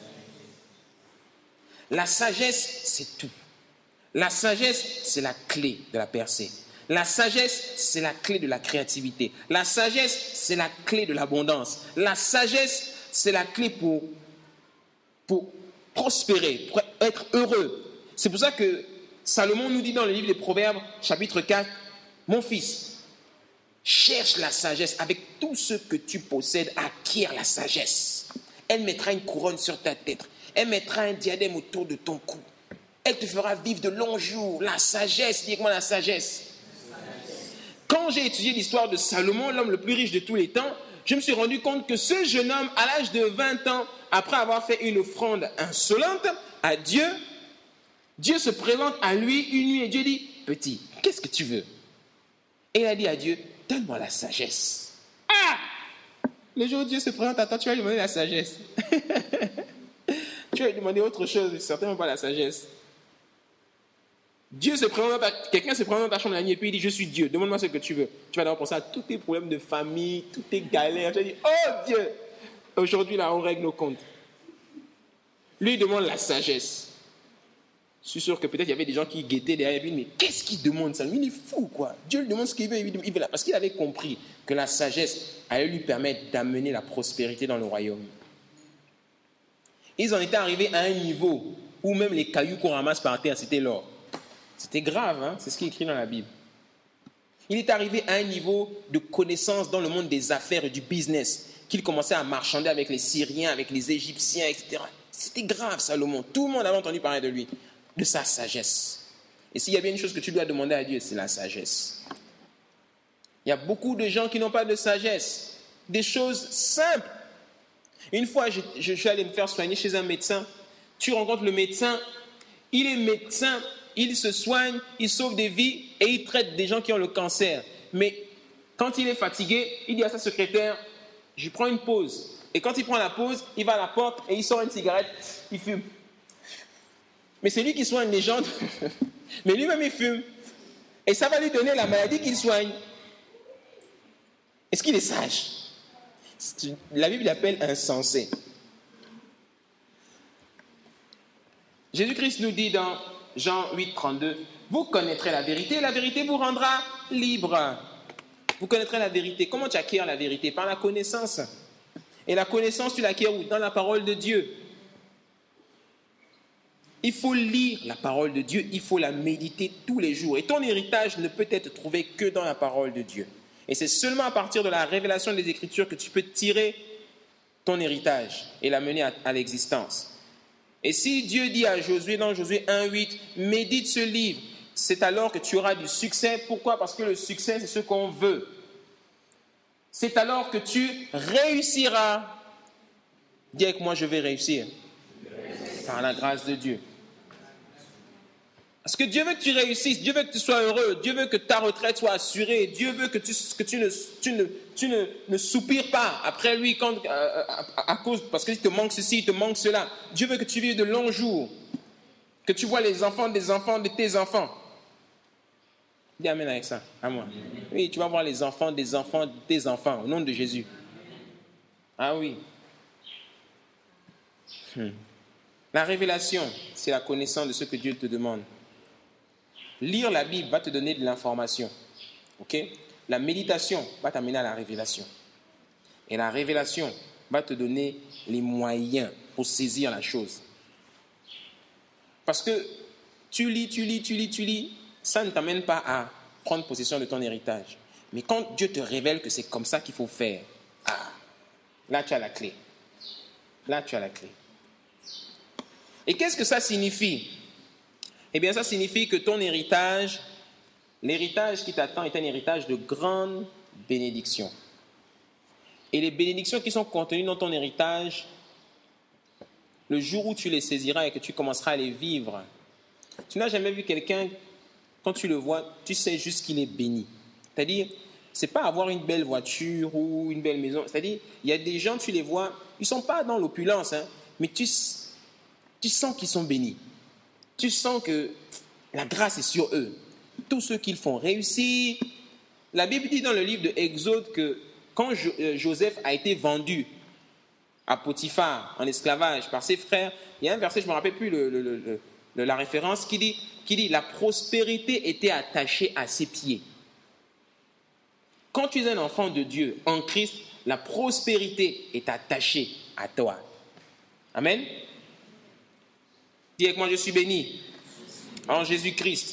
La sagesse, c'est tout. La sagesse, c'est la clé de la percée. La sagesse, c'est la clé de la créativité. La sagesse, c'est la clé de l'abondance. La sagesse, c'est la clé pour prospérer, pour être heureux. C'est pour ça que Salomon nous dit dans le livre des Proverbes, chapitre 4, « Mon fils, cherche la sagesse. Avec tout ce que tu possèdes, acquiert la sagesse. Elle mettra une couronne sur ta tête. Elle mettra un diadème autour de ton cou. Elle te fera vivre de longs jours. La sagesse, dis-moi la sagesse. » Quand j'ai étudié l'histoire de Salomon, l'homme le plus riche de tous les temps, je me suis rendu compte que ce jeune homme, à l'âge de 20 ans, après avoir fait une offrande insolente à Dieu, Dieu se présente à lui une nuit et Dieu dit, « Petit, qu'est-ce que tu veux ?» Et il a dit à Dieu, « Donne-moi la sagesse. » Ah! Le jour où Dieu se présente à toi, tu vas lui demander la sagesse. Tu vas lui demander autre chose, certainement pas la sagesse. Quelqu'un se présente dans ta chambre la nuit et puis il dit, « Je suis Dieu, demande-moi ce que tu veux. » Tu vas d'abord penser à tous tes problèmes de famille, toutes tes galères. Tu vas dire, « Oh Dieu, aujourd'hui là, on règle nos comptes. » Lui, il demande la sagesse. Je suis sûr que peut-être il y avait des gens qui guettaient derrière lui, mais qu'est-ce qu'il demande ça? Lui, il est fou, quoi. Dieu lui demande ce qu'il veut, il veut là. Parce qu'il avait compris que la sagesse allait lui permettre d'amener la prospérité dans le royaume. Ils en étaient arrivés à un niveau où même les cailloux qu'on ramasse par terre, c'était l'or. C'était grave, hein? C'est ce qui est écrit dans la Bible. Il est arrivé à un niveau de connaissance dans le monde des affaires et du business, qu'il commençait à marchander avec les Syriens, avec les Égyptiens, etc. C'était grave, Salomon. Tout le monde avait entendu parler de lui, de sa sagesse. Et s'il y a bien une chose que tu dois demander à Dieu, c'est la sagesse. Il y a beaucoup de gens qui n'ont pas de sagesse. Des choses simples. Une fois, je suis allé me faire soigner chez un médecin. Tu rencontres le médecin, il est médecin, il se soigne, il sauve des vies et il traite des gens qui ont le cancer. Mais quand il est fatigué, il dit à sa secrétaire, je prends une pause. Et quand il prend la pause, il va à la porte et il sort une cigarette, il fume. Mais c'est lui qui soigne les gens, mais lui-même il fume. Et ça va lui donner la maladie qu'il soigne. Est-ce qu'il est sage? La Bible l'appelle insensé. Jésus-Christ nous dit dans Jean 8, 32, « Vous connaîtrez la vérité vous rendra libre. » Vous connaîtrez la vérité. Comment tu acquiers la vérité? Par la connaissance. Et la connaissance, tu l'acquiers où? Dans la parole de Dieu. Il faut lire la parole de Dieu, il faut la méditer tous les jours. Et ton héritage ne peut être trouvé que dans la parole de Dieu. Et c'est seulement à partir de la révélation des Écritures que tu peux tirer ton héritage et l'amener à l'existence. Et si Dieu dit à Josué, dans Josué 1:8, médite ce livre, c'est alors que tu auras du succès. Pourquoi? Parce que le succès, c'est ce qu'on veut. C'est alors que tu réussiras. Dis avec moi, je vais réussir. Par la grâce de Dieu. Parce que Dieu veut que tu réussisses, Dieu veut que tu sois heureux, Dieu veut que ta retraite soit assurée, Dieu veut que tu ne soupires pas après lui parce qu'il te manque ceci, il te manque cela. Dieu veut que tu vives de longs jours, que tu vois les enfants des enfants de tes enfants. Dis amen avec ça, à moi. Oui, tu vas voir les enfants des enfants de tes enfants, au nom de Jésus. Ah oui. La révélation, c'est la connaissance de ce que Dieu te demande. Lire la Bible va te donner de l'information. Okay? La méditation va t'amener à la révélation. Et la révélation va te donner les moyens pour saisir la chose. Parce que tu lis, ça ne t'amène pas à prendre possession de ton héritage. Mais quand Dieu te révèle que c'est comme ça qu'il faut faire, là tu as la clé. Là tu as la clé. Et qu'est-ce que ça signifie? Eh bien, ça signifie que ton héritage, l'héritage qui t'attend est un héritage de grande bénédiction. Et les bénédictions qui sont contenues dans ton héritage, le jour où tu les saisiras et que tu commenceras à les vivre, tu n'as jamais vu quelqu'un, quand tu le vois, tu sais juste qu'il est béni. C'est-à-dire, ce n'est pas avoir une belle voiture ou une belle maison. C'est-à-dire, il y a des gens, tu les vois, ils ne sont pas dans l'opulence, mais tu sens qu'ils sont bénis. Tu sens que la grâce est sur eux. Tous ceux qu'ils font réussir. La Bible dit dans le livre de Exode que quand Joseph a été vendu à Potiphar en esclavage par ses frères, il y a un verset, je ne me rappelle plus la référence, qui dit la prospérité était attachée à ses pieds. Quand tu es un enfant de Dieu en Christ, la prospérité est attachée à toi. Amen. Dis avec moi, je suis béni en Jésus-Christ.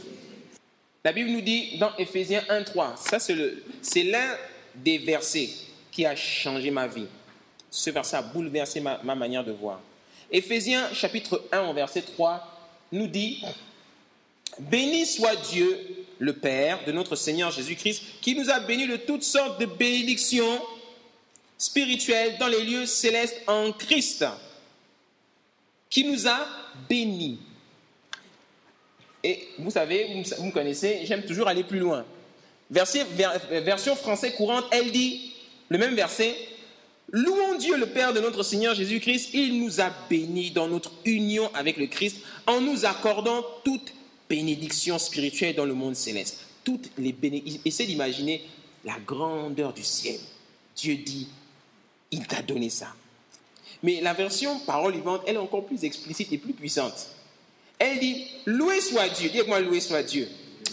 La Bible nous dit dans Éphésiens 1:3, ça c'est l'un des versets qui a changé ma vie. Ce verset a bouleversé ma manière de voir. Éphésiens chapitre 1 verset 3 nous dit « Béni soit Dieu, le Père de notre Seigneur Jésus-Christ, qui nous a bénis de toutes sortes de bénédictions spirituelles dans les lieux célestes en Christ. » Qui nous a bénis. Et vous savez, vous me connaissez, j'aime toujours aller plus loin. Version français courante, elle dit, le même verset, « Louons Dieu le Père de notre Seigneur Jésus-Christ, il nous a bénis dans notre union avec le Christ en nous accordant toute bénédiction spirituelle dans le monde céleste. » Toutes les bénédictions. Essayez d'imaginer la grandeur du ciel. Dieu dit, il t'a donné ça. Mais la version parole vivante, elle est encore plus explicite et plus puissante. Elle dit, loué soit Dieu. Dis avec moi, loué soit Dieu.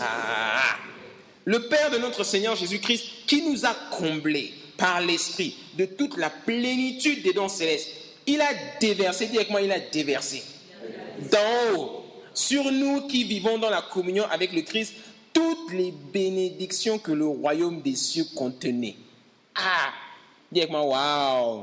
Le Père de notre Seigneur Jésus-Christ, qui nous a comblés par l'Esprit de toute la plénitude des dons célestes. Il a déversé, dis avec moi, il a déversé d'en haut, sur nous qui vivons dans la communion avec le Christ, toutes les bénédictions que le royaume des cieux contenait. Dis avec moi, waouh.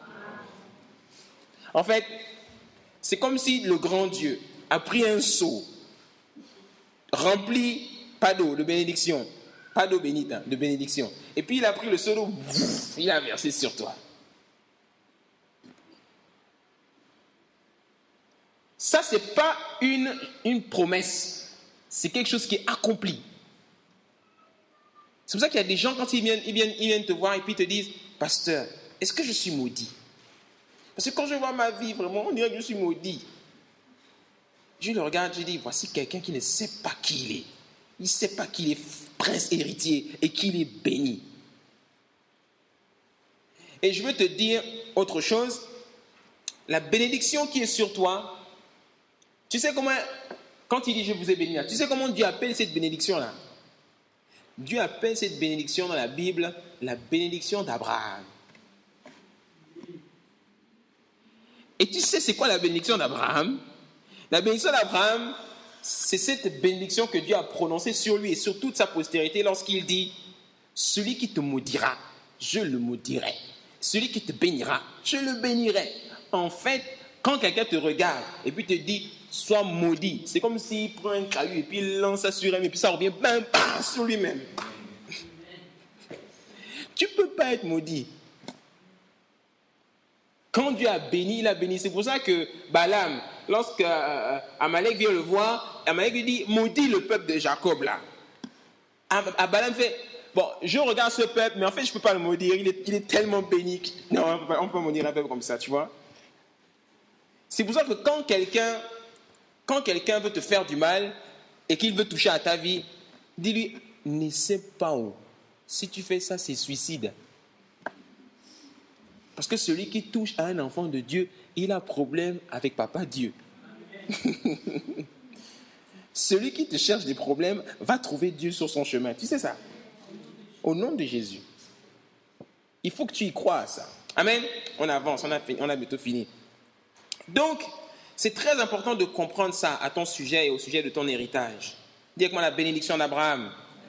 En fait, c'est comme si le grand Dieu a pris un seau rempli, pas d'eau, de bénédiction, pas d'eau bénite, de bénédiction. Et puis il a pris le seau d'eau, il a versé sur toi. Ça, ce n'est pas une promesse, c'est quelque chose qui est accompli. C'est pour ça qu'il y a des gens, quand ils viennent te voir et puis ils te disent, pasteur, est-ce que je suis maudit? Parce que quand je vois ma vie, vraiment, on dirait que je suis maudit. Je le regarde, je dis, voici quelqu'un qui ne sait pas qui il est. Il ne sait pas qu'il est prince héritier et qu'il est béni. Et je veux te dire autre chose. La bénédiction qui est sur toi, tu sais comment, quand il dit je vous ai béni, tu sais comment Dieu appelle cette bénédiction-là? Dieu appelle cette bénédiction dans la Bible la bénédiction d'Abraham. Et tu sais c'est quoi la bénédiction d'Abraham? La bénédiction d'Abraham, c'est cette bénédiction que Dieu a prononcée sur lui et sur toute sa postérité lorsqu'il dit « Celui qui te maudira, je le maudirai. Celui qui te bénira, je le bénirai. » En fait, quand quelqu'un te regarde et puis te dit « Sois maudit », c'est comme s'il prend un caillou et puis il lance ça sur lui et puis ça revient bam, bam, sur lui-même. Tu ne peux pas être maudit. Quand Dieu a béni, il a béni. C'est pour ça que Balaam, lorsque Amalek vient le voir, Amalek lui dit, maudit le peuple de Jacob là. Balaam fait, bon, je regarde ce peuple, mais en fait, je ne peux pas le maudire. Il est tellement béni. Non, on ne peut pas maudire un peuple comme ça, tu vois. C'est pour ça que quand quelqu'un veut te faire du mal et qu'il veut toucher à ta vie, dis-lui, n'essaie pas où. Si tu fais ça, c'est suicide. Parce que celui qui touche à un enfant de Dieu, il a problème avec Papa Dieu. Celui qui te cherche des problèmes va trouver Dieu sur son chemin. Tu sais ça? Au nom de Jésus. Il faut que tu y crois à ça. Amen. On avance, on a bientôt fini. Donc, c'est très important de comprendre ça à ton sujet et au sujet de ton héritage. Dis avec moi la bénédiction d'Abraham.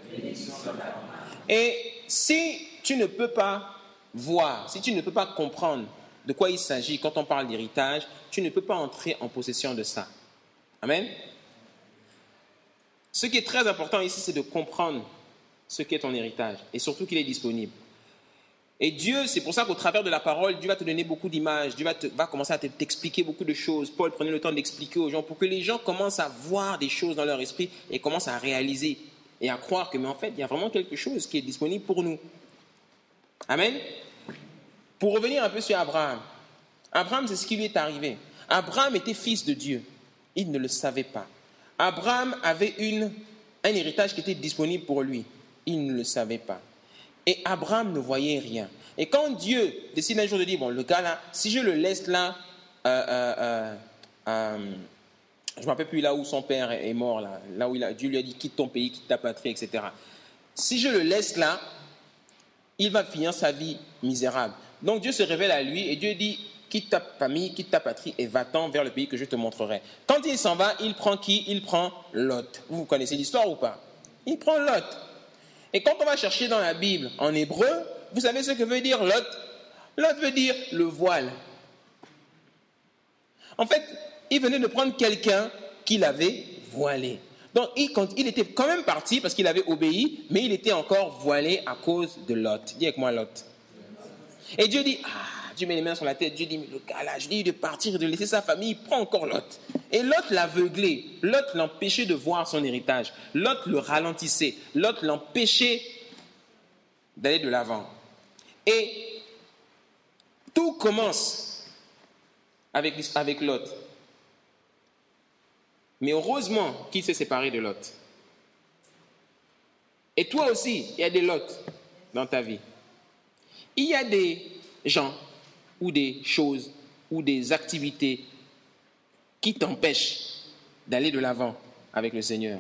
Et si tu ne peux pas voir, si tu ne peux pas comprendre de quoi il s'agit quand on parle d'héritage, tu ne peux pas entrer en possession de ça. Amen. Ce qui est très important ici, c'est de comprendre ce qu'est ton héritage et surtout qu'il est disponible. Et Dieu, c'est pour ça qu'au travers de la parole, Dieu va te donner beaucoup d'images, Dieu va commencer à t'expliquer beaucoup de choses. Paul prenait le temps d'expliquer aux gens pour que les gens commencent à voir des choses dans leur esprit et commencent à réaliser et à croire que, mais en fait, il y a vraiment quelque chose qui est disponible pour nous. Amen. Pour revenir un peu sur Abraham. Abraham, c'est ce qui lui est arrivé. Abraham était fils de Dieu. Il ne le savait pas. Abraham avait un héritage qui était disponible pour lui. Il ne le savait pas. Et Abraham ne voyait rien. Et quand Dieu décide un jour de dire, bon, le gars là, si je le laisse là, je ne me rappelle plus là où son père est mort, là où Dieu lui a dit, quitte ton pays, quitte ta patrie, etc. Si je le laisse là, il va finir sa vie misérable. Donc Dieu se révèle à lui et Dieu dit, quitte ta famille, quitte ta patrie et va-t'en vers le pays que je te montrerai. Quand il s'en va, il prend qui? Il prend Lot. Vous connaissez l'histoire ou pas? Il prend Lot. Et quand on va chercher dans la Bible en hébreu, vous savez ce que veut dire Lot? Lot veut dire le voile. En fait, il venait de prendre quelqu'un qu'il avait voilé. Donc, il était quand même parti parce qu'il avait obéi, mais il était encore voilé à cause de Lot. Dis avec moi Lot. Et Dieu dit, Dieu met les mains sur la tête, Dieu dit, mais le gars là, je lui ai dit de partir, de laisser sa famille, il prend encore Lot. Et Lot l'aveuglait, Lot l'empêchait de voir son héritage, Lot le ralentissait, Lot l'empêchait d'aller de l'avant. Et tout commence avec Lot. Mais heureusement qu'il s'est séparé de Lot. Et toi aussi, il y a des Lot dans ta vie. Il y a des gens ou des choses ou des activités qui t'empêchent d'aller de l'avant avec le Seigneur.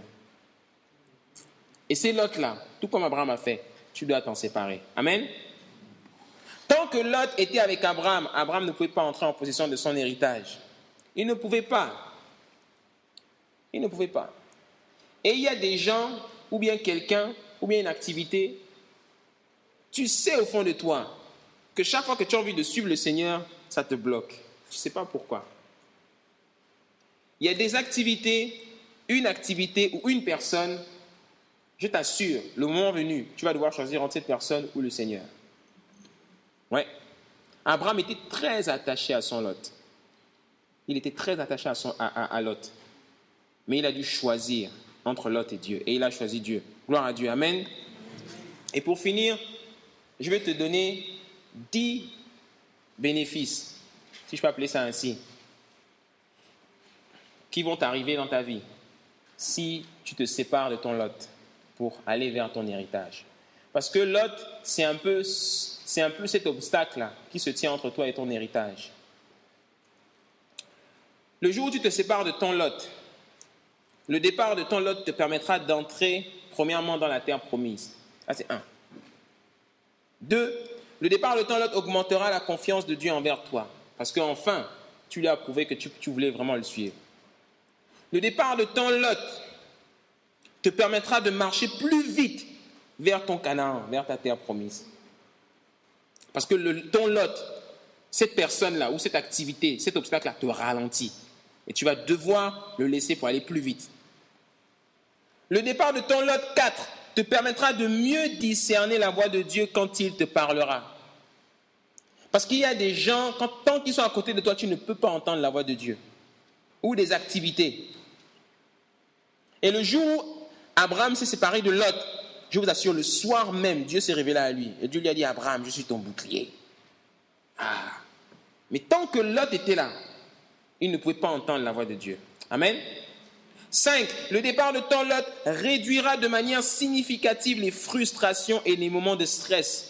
Et ces Lot-là, tout comme Abraham a fait, tu dois t'en séparer. Amen. Tant que Lot était avec Abraham, Abraham ne pouvait pas entrer en possession de son héritage. Il ne pouvait pas. Il ne pouvait pas. Et il y a des gens, ou bien quelqu'un, ou bien une activité, tu sais au fond de toi que chaque fois que tu as envie de suivre le Seigneur, ça te bloque. Tu ne sais pas pourquoi. Il y a des activités, une activité ou une personne, je t'assure, le moment venu, tu vas devoir choisir entre cette personne ou le Seigneur. Ouais. Abraham était très attaché à son Lot. Il était très attaché à Lot. Mais il a dû choisir entre Lot et Dieu. Et il a choisi Dieu. Gloire à Dieu. Amen. Et pour finir, je vais te donner 10 bénéfices, si je peux appeler ça ainsi, qui vont t'arriver dans ta vie si tu te sépares de ton Lot pour aller vers ton héritage. Parce que Lot, c'est un peu cet obstacle-là qui se tient entre toi et ton héritage. Le jour où tu te sépares de ton Lot, le départ de ton Lot te permettra d'entrer premièrement dans la terre promise. Ça, c'est 1. 2, le départ de ton Lot augmentera la confiance de Dieu envers toi. Parce qu'enfin, tu lui as prouvé que tu voulais vraiment le suivre. le départ de ton Lot te permettra de marcher plus vite vers ton Canaan, vers ta terre promise. Parce que ton Lot, cette personne-là ou cette activité, cet obstacle-là te ralentit. Et tu vas devoir le laisser pour aller plus vite. Le départ de ton Lot 4 te permettra de mieux discerner la voix de Dieu quand il te parlera. Parce qu'il y a des gens, tant qu'ils sont à côté de toi, tu ne peux pas entendre la voix de Dieu. Ou des activités. Et le jour où Abraham s'est séparé de Lot, je vous assure, le soir même, Dieu s'est révélé à lui. Et Dieu lui a dit, Abraham, je suis ton bouclier. Mais tant que Lot était là, il ne pouvait pas entendre la voix de Dieu. Amen. 5. Le départ de ton Lot réduira de manière significative les frustrations et les moments de stress.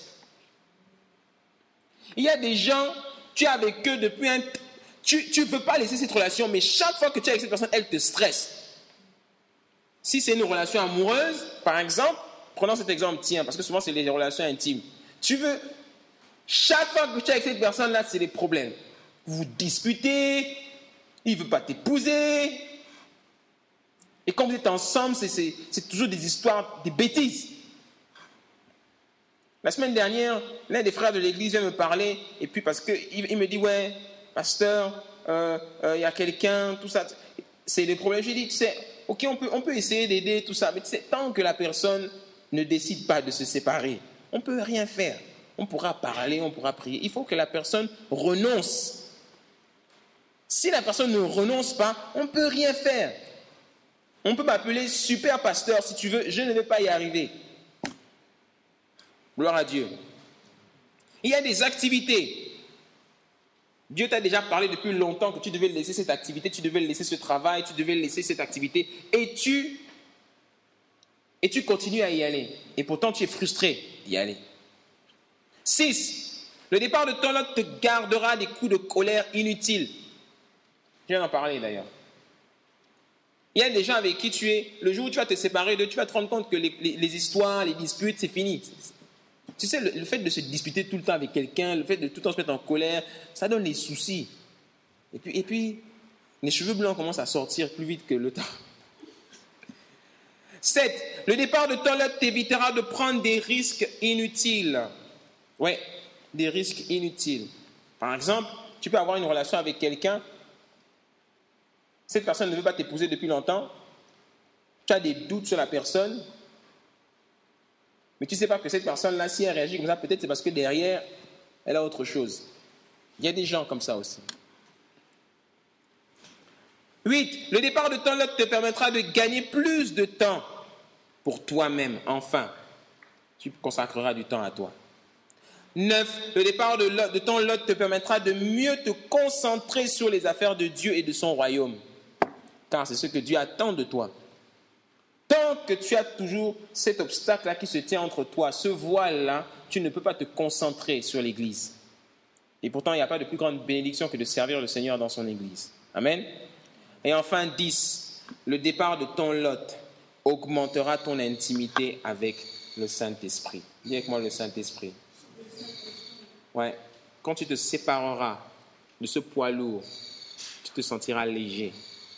Il y a des gens, tu es avec eux depuis un... Tu ne veux pas laisser cette relation, mais chaque fois que tu es avec cette personne, elle te stresse. Si c'est une relation amoureuse, par exemple, prenons cet exemple, tiens, parce que souvent c'est les relations intimes. Chaque fois que tu es avec cette personne-là, c'est des problèmes. Vous disputez, il ne veut pas t'épouser. Et quand vous êtes ensemble, c'est toujours des histoires, des bêtises. La semaine dernière, l'un des frères de l'église vient me parler, et puis parce qu'il me dit, ouais, pasteur, il y a quelqu'un, tout ça. C'est le problème. Je lui dis, tu sais, ok, on peut essayer d'aider, tout ça, mais tu sais, tant que la personne ne décide pas de se séparer, on ne peut rien faire. On pourra parler, on pourra prier. Il faut que la personne renonce. Si la personne ne renonce pas, on ne peut rien faire. On peut m'appeler super pasteur si tu veux, je ne vais pas y arriver. Gloire à Dieu. Il y a des activités. Dieu t'a déjà parlé depuis longtemps que tu devais laisser cette activité, tu devais laisser ce travail, tu devais laisser cette activité, et tu continues à y aller. Et pourtant, tu es frustré d'y aller. 6. Le départ de ton Lot te gardera des coups de colère inutiles. Je viens d'en parler d'ailleurs. Il y a des gens avec qui tu es, le jour où tu vas te séparer d'eux, tu vas te rendre compte que les histoires, les disputes, c'est fini. Tu sais, le fait de se disputer tout le temps avec quelqu'un, le fait de tout le temps se mettre en colère, ça donne des soucis. Et puis, les cheveux blancs commencent à sortir plus vite que le temps. 7. Le départ de ton Lot t'évitera de prendre des risques inutiles. Ouais, des risques inutiles. Par exemple, tu peux avoir une relation avec quelqu'un, cette personne ne veut pas t'épouser depuis longtemps, tu as des doutes sur la personne, mais tu ne sais pas que cette personne-là, si elle réagit comme ça, peut-être c'est parce que derrière, elle a autre chose. Il y a des gens comme ça aussi. 8. Le départ de ton Lot te permettra de gagner plus de temps pour toi-même. Enfin, tu consacreras du temps à toi. 9. Le départ de ton Lot te permettra de mieux te concentrer sur les affaires de Dieu et de son royaume. Car c'est ce que Dieu attend de toi. Tant que tu as toujours cet obstacle-là qui se tient entre toi, ce voile-là, tu ne peux pas te concentrer sur l'Église. Et pourtant, il n'y a pas de plus grande bénédiction que de servir le Seigneur dans son Église. Amen. Et enfin, 10. Le départ de ton Lot augmentera ton intimité avec le Saint-Esprit. Dis avec moi le Saint-Esprit. Ouais. Quand tu te sépareras de ce poids lourd, tu te sentiras léger.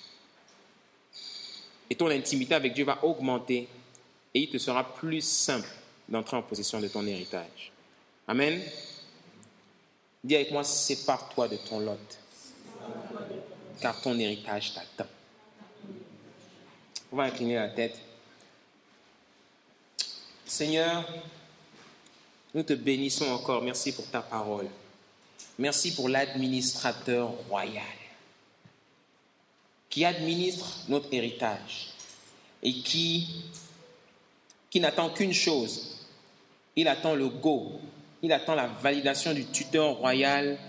Et ton intimité avec Dieu va augmenter et il te sera plus simple d'entrer en possession de ton héritage. Amen. Dis avec moi, sépare-toi de ton Lot, car ton héritage t'attend. On va incliner la tête. Seigneur, nous te bénissons encore. Merci pour ta parole. Merci pour l'administrateur royal qui administre notre héritage et qui n'attend qu'une chose. Il attend le go. Il attend la validation du tuteur royal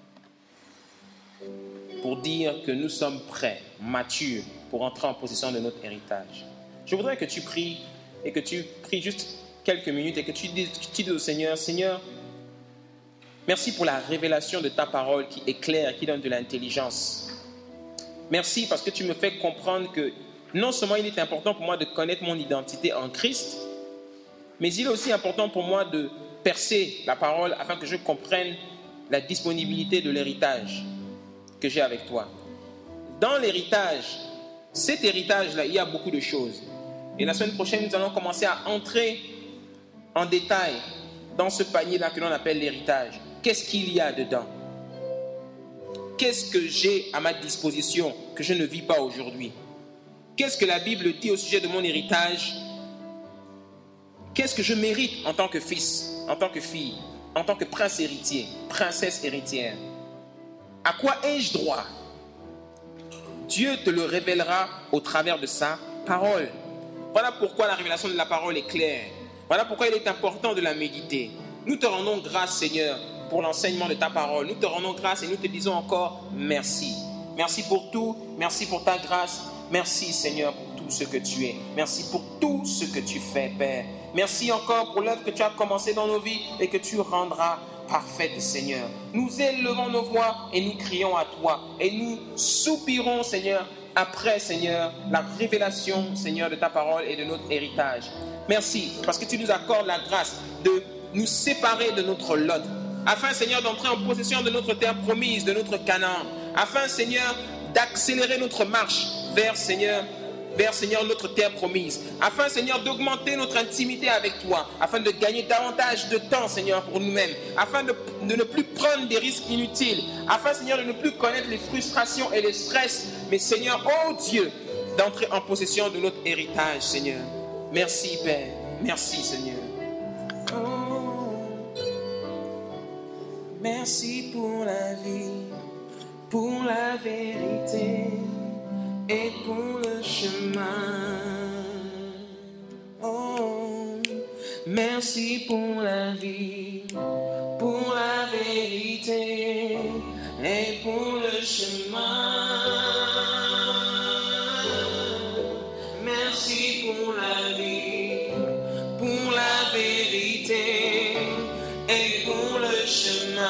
pour dire que nous sommes prêts, matures, pour entrer en possession de notre héritage. Je voudrais que tu pries et que tu pries juste quelques minutes et que tu dises au Seigneur, Seigneur, merci pour la révélation de ta parole qui éclaire, qui donne de l'intelligence. Merci parce que tu me fais comprendre que non seulement il est important pour moi de connaître mon identité en Christ, mais il est aussi important pour moi de percer la parole afin que je comprenne la disponibilité de l'héritage que j'ai avec toi. Dans l'héritage, cet héritage-là, il y a beaucoup de choses. Et la semaine prochaine, nous allons commencer à entrer en détail dans ce panier-là que l'on appelle l'héritage. Qu'est-ce qu'il y a dedans? Qu'est-ce que j'ai à ma disposition que je ne vis pas aujourd'hui? Qu'est-ce que la Bible dit au sujet de mon héritage? Qu'est-ce que je mérite en tant que fils, en tant que fille, en tant que prince héritier, princesse héritière? À quoi ai-je droit? Dieu te le révélera au travers de sa parole. Voilà pourquoi la révélation de la parole est claire. Voilà pourquoi il est important de la méditer. Nous te rendons grâce, Seigneur, pour l'enseignement de ta parole. Nous te rendons grâce et nous te disons encore merci. Merci pour tout. Merci pour ta grâce. Merci, Seigneur, pour tout ce que tu es. Merci pour tout ce que tu fais, Père. Merci encore pour l'œuvre que tu as commencée dans nos vies et que tu rendras parfaite, Seigneur. Nous élevons nos voix et nous crions à toi. Et nous soupirons, Seigneur, après, Seigneur, la révélation, Seigneur, de ta parole et de notre héritage. Merci, parce que tu nous accordes la grâce de nous séparer de notre lot, afin, Seigneur, d'entrer en possession de notre terre promise, de notre Canaan, afin, Seigneur, d'accélérer notre marche vers, Seigneur, notre terre promise, afin, Seigneur, d'augmenter notre intimité avec toi, afin de gagner davantage de temps, Seigneur, pour nous-mêmes, afin de ne plus prendre des risques inutiles, afin, Seigneur, de ne plus connaître les frustrations et les stress, mais, Seigneur, oh Dieu, d'entrer en possession de notre héritage, Seigneur. Merci, Père. Merci, Seigneur. Oh, merci pour la vie, pour la vérité et pour le chemin. Oh, merci pour la vie, pour la vérité et pour le chemin. Merci pour la vie, pour la vérité et pour le chemin.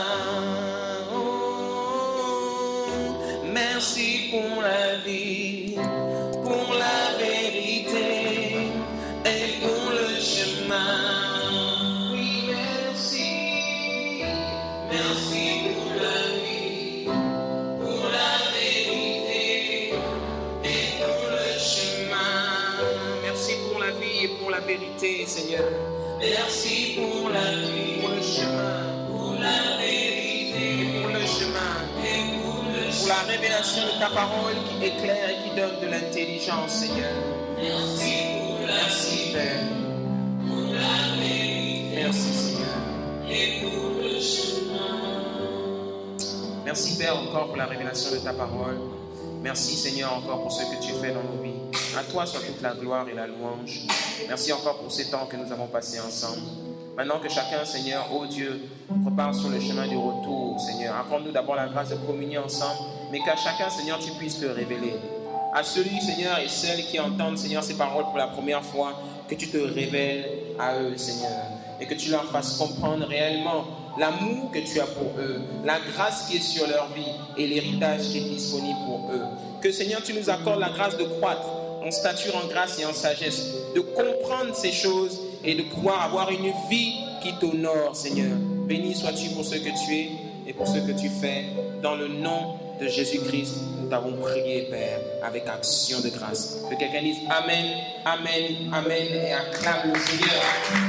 Merci pour la vie, pour la vérité et pour le chemin. Oui, merci. Merci pour la vie, pour la vérité et pour le chemin. Merci pour la vie et pour la vérité, Seigneur. Merci pour la vie, pour le chemin, pour la vérité et pour le chemin. Pour la révélation de ta parole qui éclaire et qui donne de l'intelligence, Seigneur. Merci, Père. Pour la vérité. Merci, Seigneur. Et pour le chemin. Merci, Père, encore pour la révélation de ta parole. Merci, Seigneur, encore pour ce que tu fais dans nos vies. À toi soit toute la gloire et la louange. Merci encore pour ces temps que nous avons passés ensemble. Maintenant que chacun, Seigneur, oh Dieu, repart sur le chemin du retour, Seigneur. Accorde-nous d'abord la grâce de communier ensemble, mais qu'à chacun, Seigneur, tu puisses te révéler. À celui, Seigneur, et celles qui entendent, Seigneur, ces paroles pour la première fois, que tu te révèles à eux, Seigneur, et que tu leur fasses comprendre réellement l'amour que tu as pour eux, la grâce qui est sur leur vie et l'héritage qui est disponible pour eux. Que, Seigneur, tu nous accordes la grâce de croître en stature, en grâce et en sagesse, de comprendre ces choses et de pouvoir avoir une vie qui t'honore, Seigneur. Béni sois-tu pour ce que tu es et pour ce que tu fais. Dans le nom de Jésus-Christ, nous t'avons prié, Père, avec action de grâce. Que quelqu'un dise Amen, Amen, Amen et acclame le Seigneur.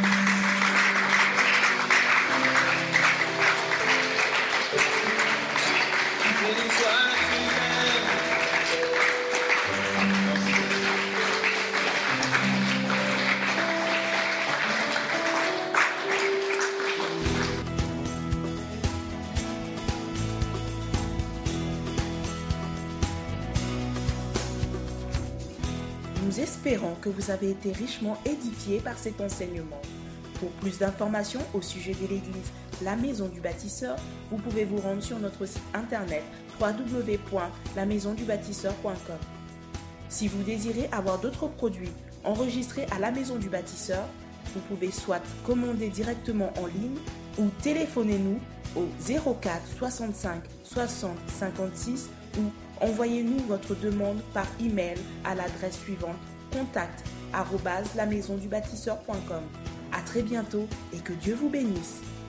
Béni sois-tu, Père. Nous espérons que vous avez été richement édifiés par cet enseignement. Pour plus d'informations au sujet de l'église La Maison du Bâtisseur, vous pouvez vous rendre sur notre site internet www.lamaisondubâtisseur.com. Si vous désirez avoir d'autres produits enregistrés à La Maison du Bâtisseur, vous pouvez soit commander directement en ligne ou téléphonez-nous au 04 65 60 56 ou envoyez-nous votre demande par email à l'adresse suivante contact@lamaisondubâtisseur.com. À très bientôt et que Dieu vous bénisse.